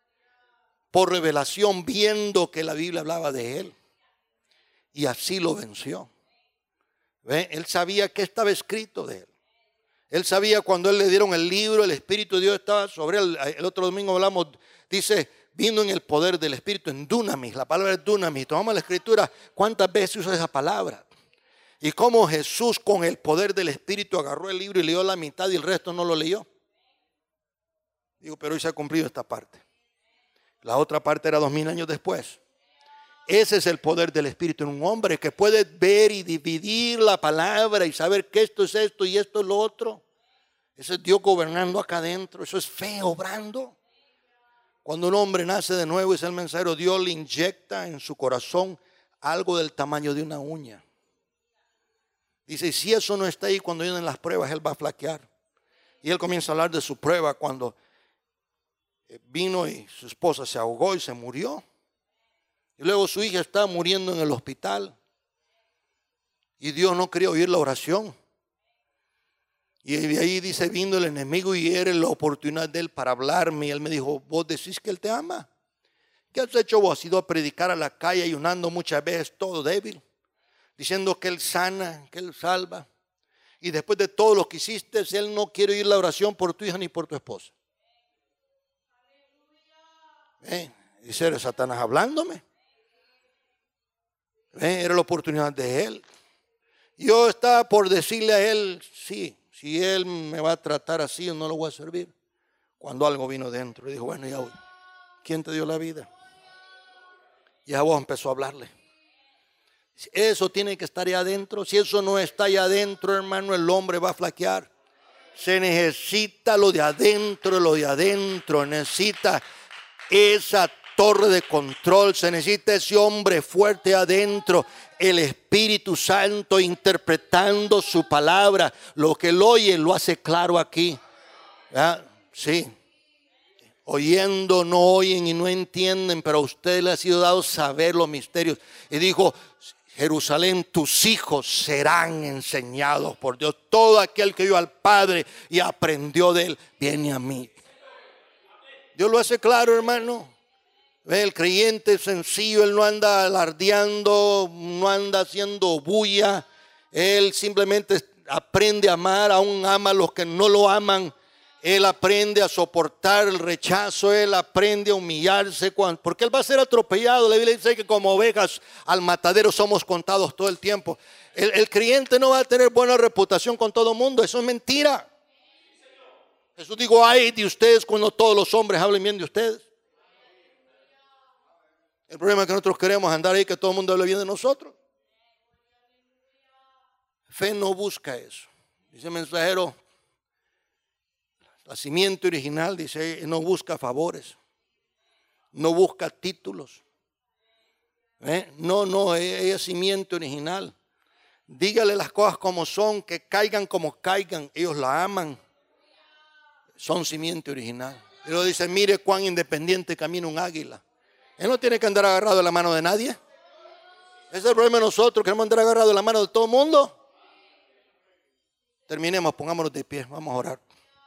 por revelación, viendo que la Biblia hablaba de él, y así lo venció. ¿Ve? Él sabía que estaba escrito de él. Él sabía cuando él le dieron el libro, el Espíritu de Dios estaba sobre él. El otro domingo hablamos, dice, vino en el poder del Espíritu, en dunamis. La palabra es dunamis. Tomamos la escritura, ¿cuántas veces usa esa palabra? Y cómo Jesús con el poder del Espíritu agarró el libro y leyó la mitad y el resto no lo leyó. Digo, pero hoy se ha cumplido esta parte. La otra parte era 2000 años después. Ese es el poder del Espíritu en un hombre que puede ver y dividir la palabra y saber que esto es esto y esto es lo otro. Eso es Dios gobernando acá adentro. Eso es fe obrando. Cuando un hombre nace de nuevo, es el mensajero, Dios le inyecta en su corazón algo del tamaño de una uña. Dice, si eso no está ahí cuando vienen las pruebas, él va a flaquear. Y él comienza a hablar de su prueba cuando vino y su esposa se ahogó y se murió. Y luego su hija está muriendo en el hospital. Y Dios no quería oír la oración. Y de ahí dice, vino el enemigo y era la oportunidad de él para hablarme. Y él me dijo, vos decís que él te ama. ¿Qué has hecho vos? Has ido a predicar a la calle ayunando muchas veces todo débil, diciendo que él sana, que él salva. Y después de todo lo que hiciste, él no quiere oír la oración por tu hija ni por tu esposa. Dice, era Satanás hablándome. Era la oportunidad de él. Yo estaba por decirle a él, sí, si él me va a tratar así, yo no lo voy a servir. Cuando algo vino dentro, le dijo, bueno, ya voy. ¿Quién te dio la vida? Y a vos empezó a hablarle. Eso tiene que estar ahí adentro. Si eso no está ahí adentro, hermano, el hombre va a flaquear. Se necesita lo de adentro, lo de adentro. Necesita esa torre de control. Se necesita ese hombre fuerte adentro. El Espíritu Santo interpretando su palabra. Lo que él oye lo hace claro aquí. ¿Ya? Sí. Oyendo no oyen y no entienden, pero a usted le ha sido dado saber los misterios. Y dijo, Jerusalén, tus hijos serán enseñados por Dios. Todo aquel que vio al Padre y aprendió de él, viene a mí. Dios lo hace claro, hermano. Ve, el creyente es sencillo, él no anda alardeando, no anda haciendo bulla. Él simplemente aprende a amar, aún ama a los que no lo aman. Él aprende a soportar el rechazo, él aprende a humillarse, porque él va a ser atropellado. La Biblia dice que como ovejas al matadero somos contados todo el tiempo. El creyente no va a tener buena reputación con todo el mundo, eso es mentira. Jesús dijo, ay de ustedes cuando todos los hombres hablen bien de ustedes. El problema es que nosotros queremos andar ahí que todo el mundo hable bien de nosotros. Fe no busca eso. Dice el mensajero, la simiente original, dice, no busca favores, no busca títulos. No, ella es simiente original. Dígale las cosas como son, que caigan como caigan, ellos la aman. Son simiente original. Y luego dice, mire cuán independiente camina un águila. Él no tiene que andar agarrado de la mano de nadie. Ese es el problema de nosotros, queremos andar agarrado de la mano de todo el mundo. Terminemos, pongámonos de pie, vamos a orar.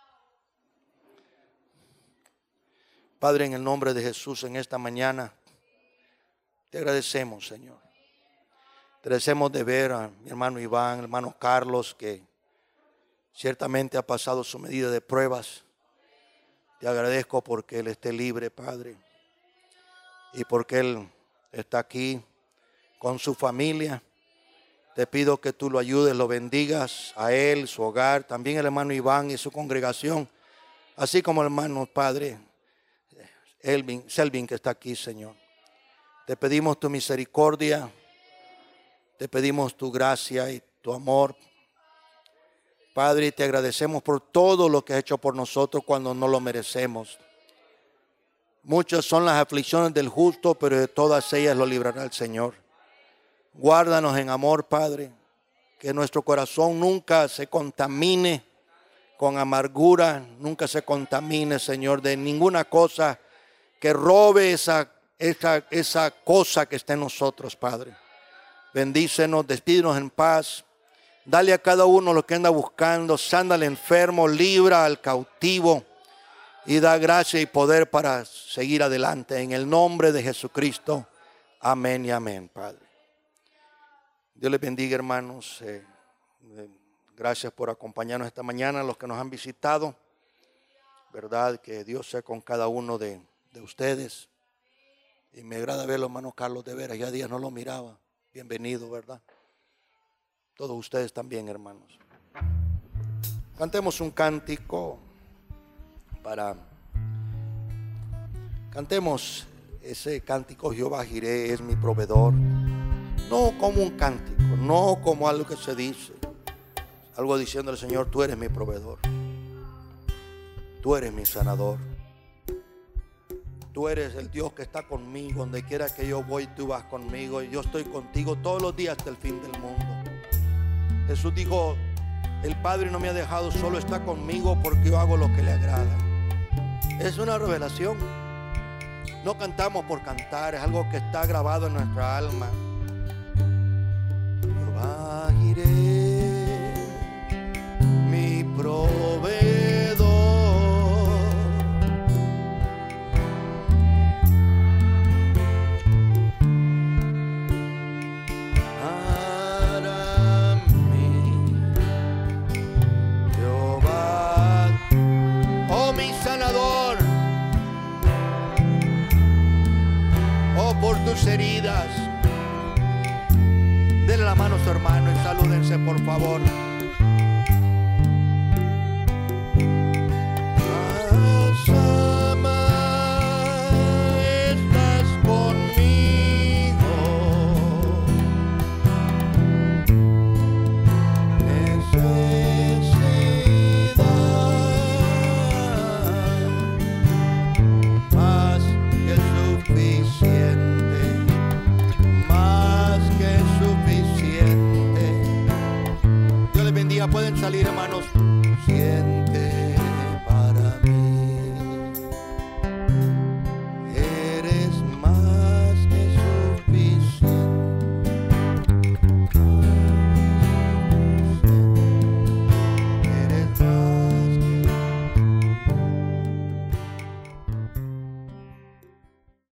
Padre, en el nombre de Jesús, en esta mañana, te agradecemos, Señor. Te agradecemos de ver a mi hermano Iván, hermano Carlos, que ciertamente ha pasado su medida de pruebas. Te agradezco porque él esté libre, Padre, y porque él está aquí con su familia. Te pido que tú lo ayudes, lo bendigas a él, su hogar, también el hermano Iván y su congregación, así como el hermano Padre Selvin que está aquí, Señor. Te pedimos tu misericordia, te pedimos tu gracia y tu amor. Padre, te agradecemos por todo lo que has hecho por nosotros cuando no lo merecemos. Muchas son las aflicciones del justo, pero de todas ellas lo librará el Señor. Guárdanos en amor, Padre, que nuestro corazón nunca se contamine con amargura, nunca se contamine, Señor, de ninguna cosa que robe esa cosa que está en nosotros, Padre. Bendícenos, despídenos en paz. Dale a cada uno lo que anda buscando, sana al enfermo, libra al cautivo y da gracia y poder para seguir adelante. En el nombre de Jesucristo. Amén y amén, Padre. Dios les bendiga, hermanos. Gracias por acompañarnos esta mañana, los que nos han visitado. Verdad, que Dios sea con cada uno de ustedes. Y me agrada verlo, hermano Carlos, de veras. Ya días no lo miraba. Bienvenido, ¿verdad? Todos ustedes también, hermanos. Cantemos un cántico Cantemos ese cántico, Jehová Jireh es mi proveedor. No como un cántico, no como algo que se dice. Algo diciendo al Señor, tú eres mi proveedor. Tú eres mi sanador. Tú eres el Dios que está conmigo. Donde quiera que yo voy, tú vas conmigo. Y yo estoy contigo todos los días hasta el fin del mundo. Jesús dijo, el Padre no me ha dejado solo, está conmigo porque yo hago lo que le agrada. Es una revelación. No cantamos por cantar, es algo que está grabado en nuestra alma. Jehová Jireh, mi proveedor. Tus heridas. Denle la mano a su hermano y salúdense, por favor. Estás conmigo. Necesidad más que suficiente. Pueden salir, hermanos. Siente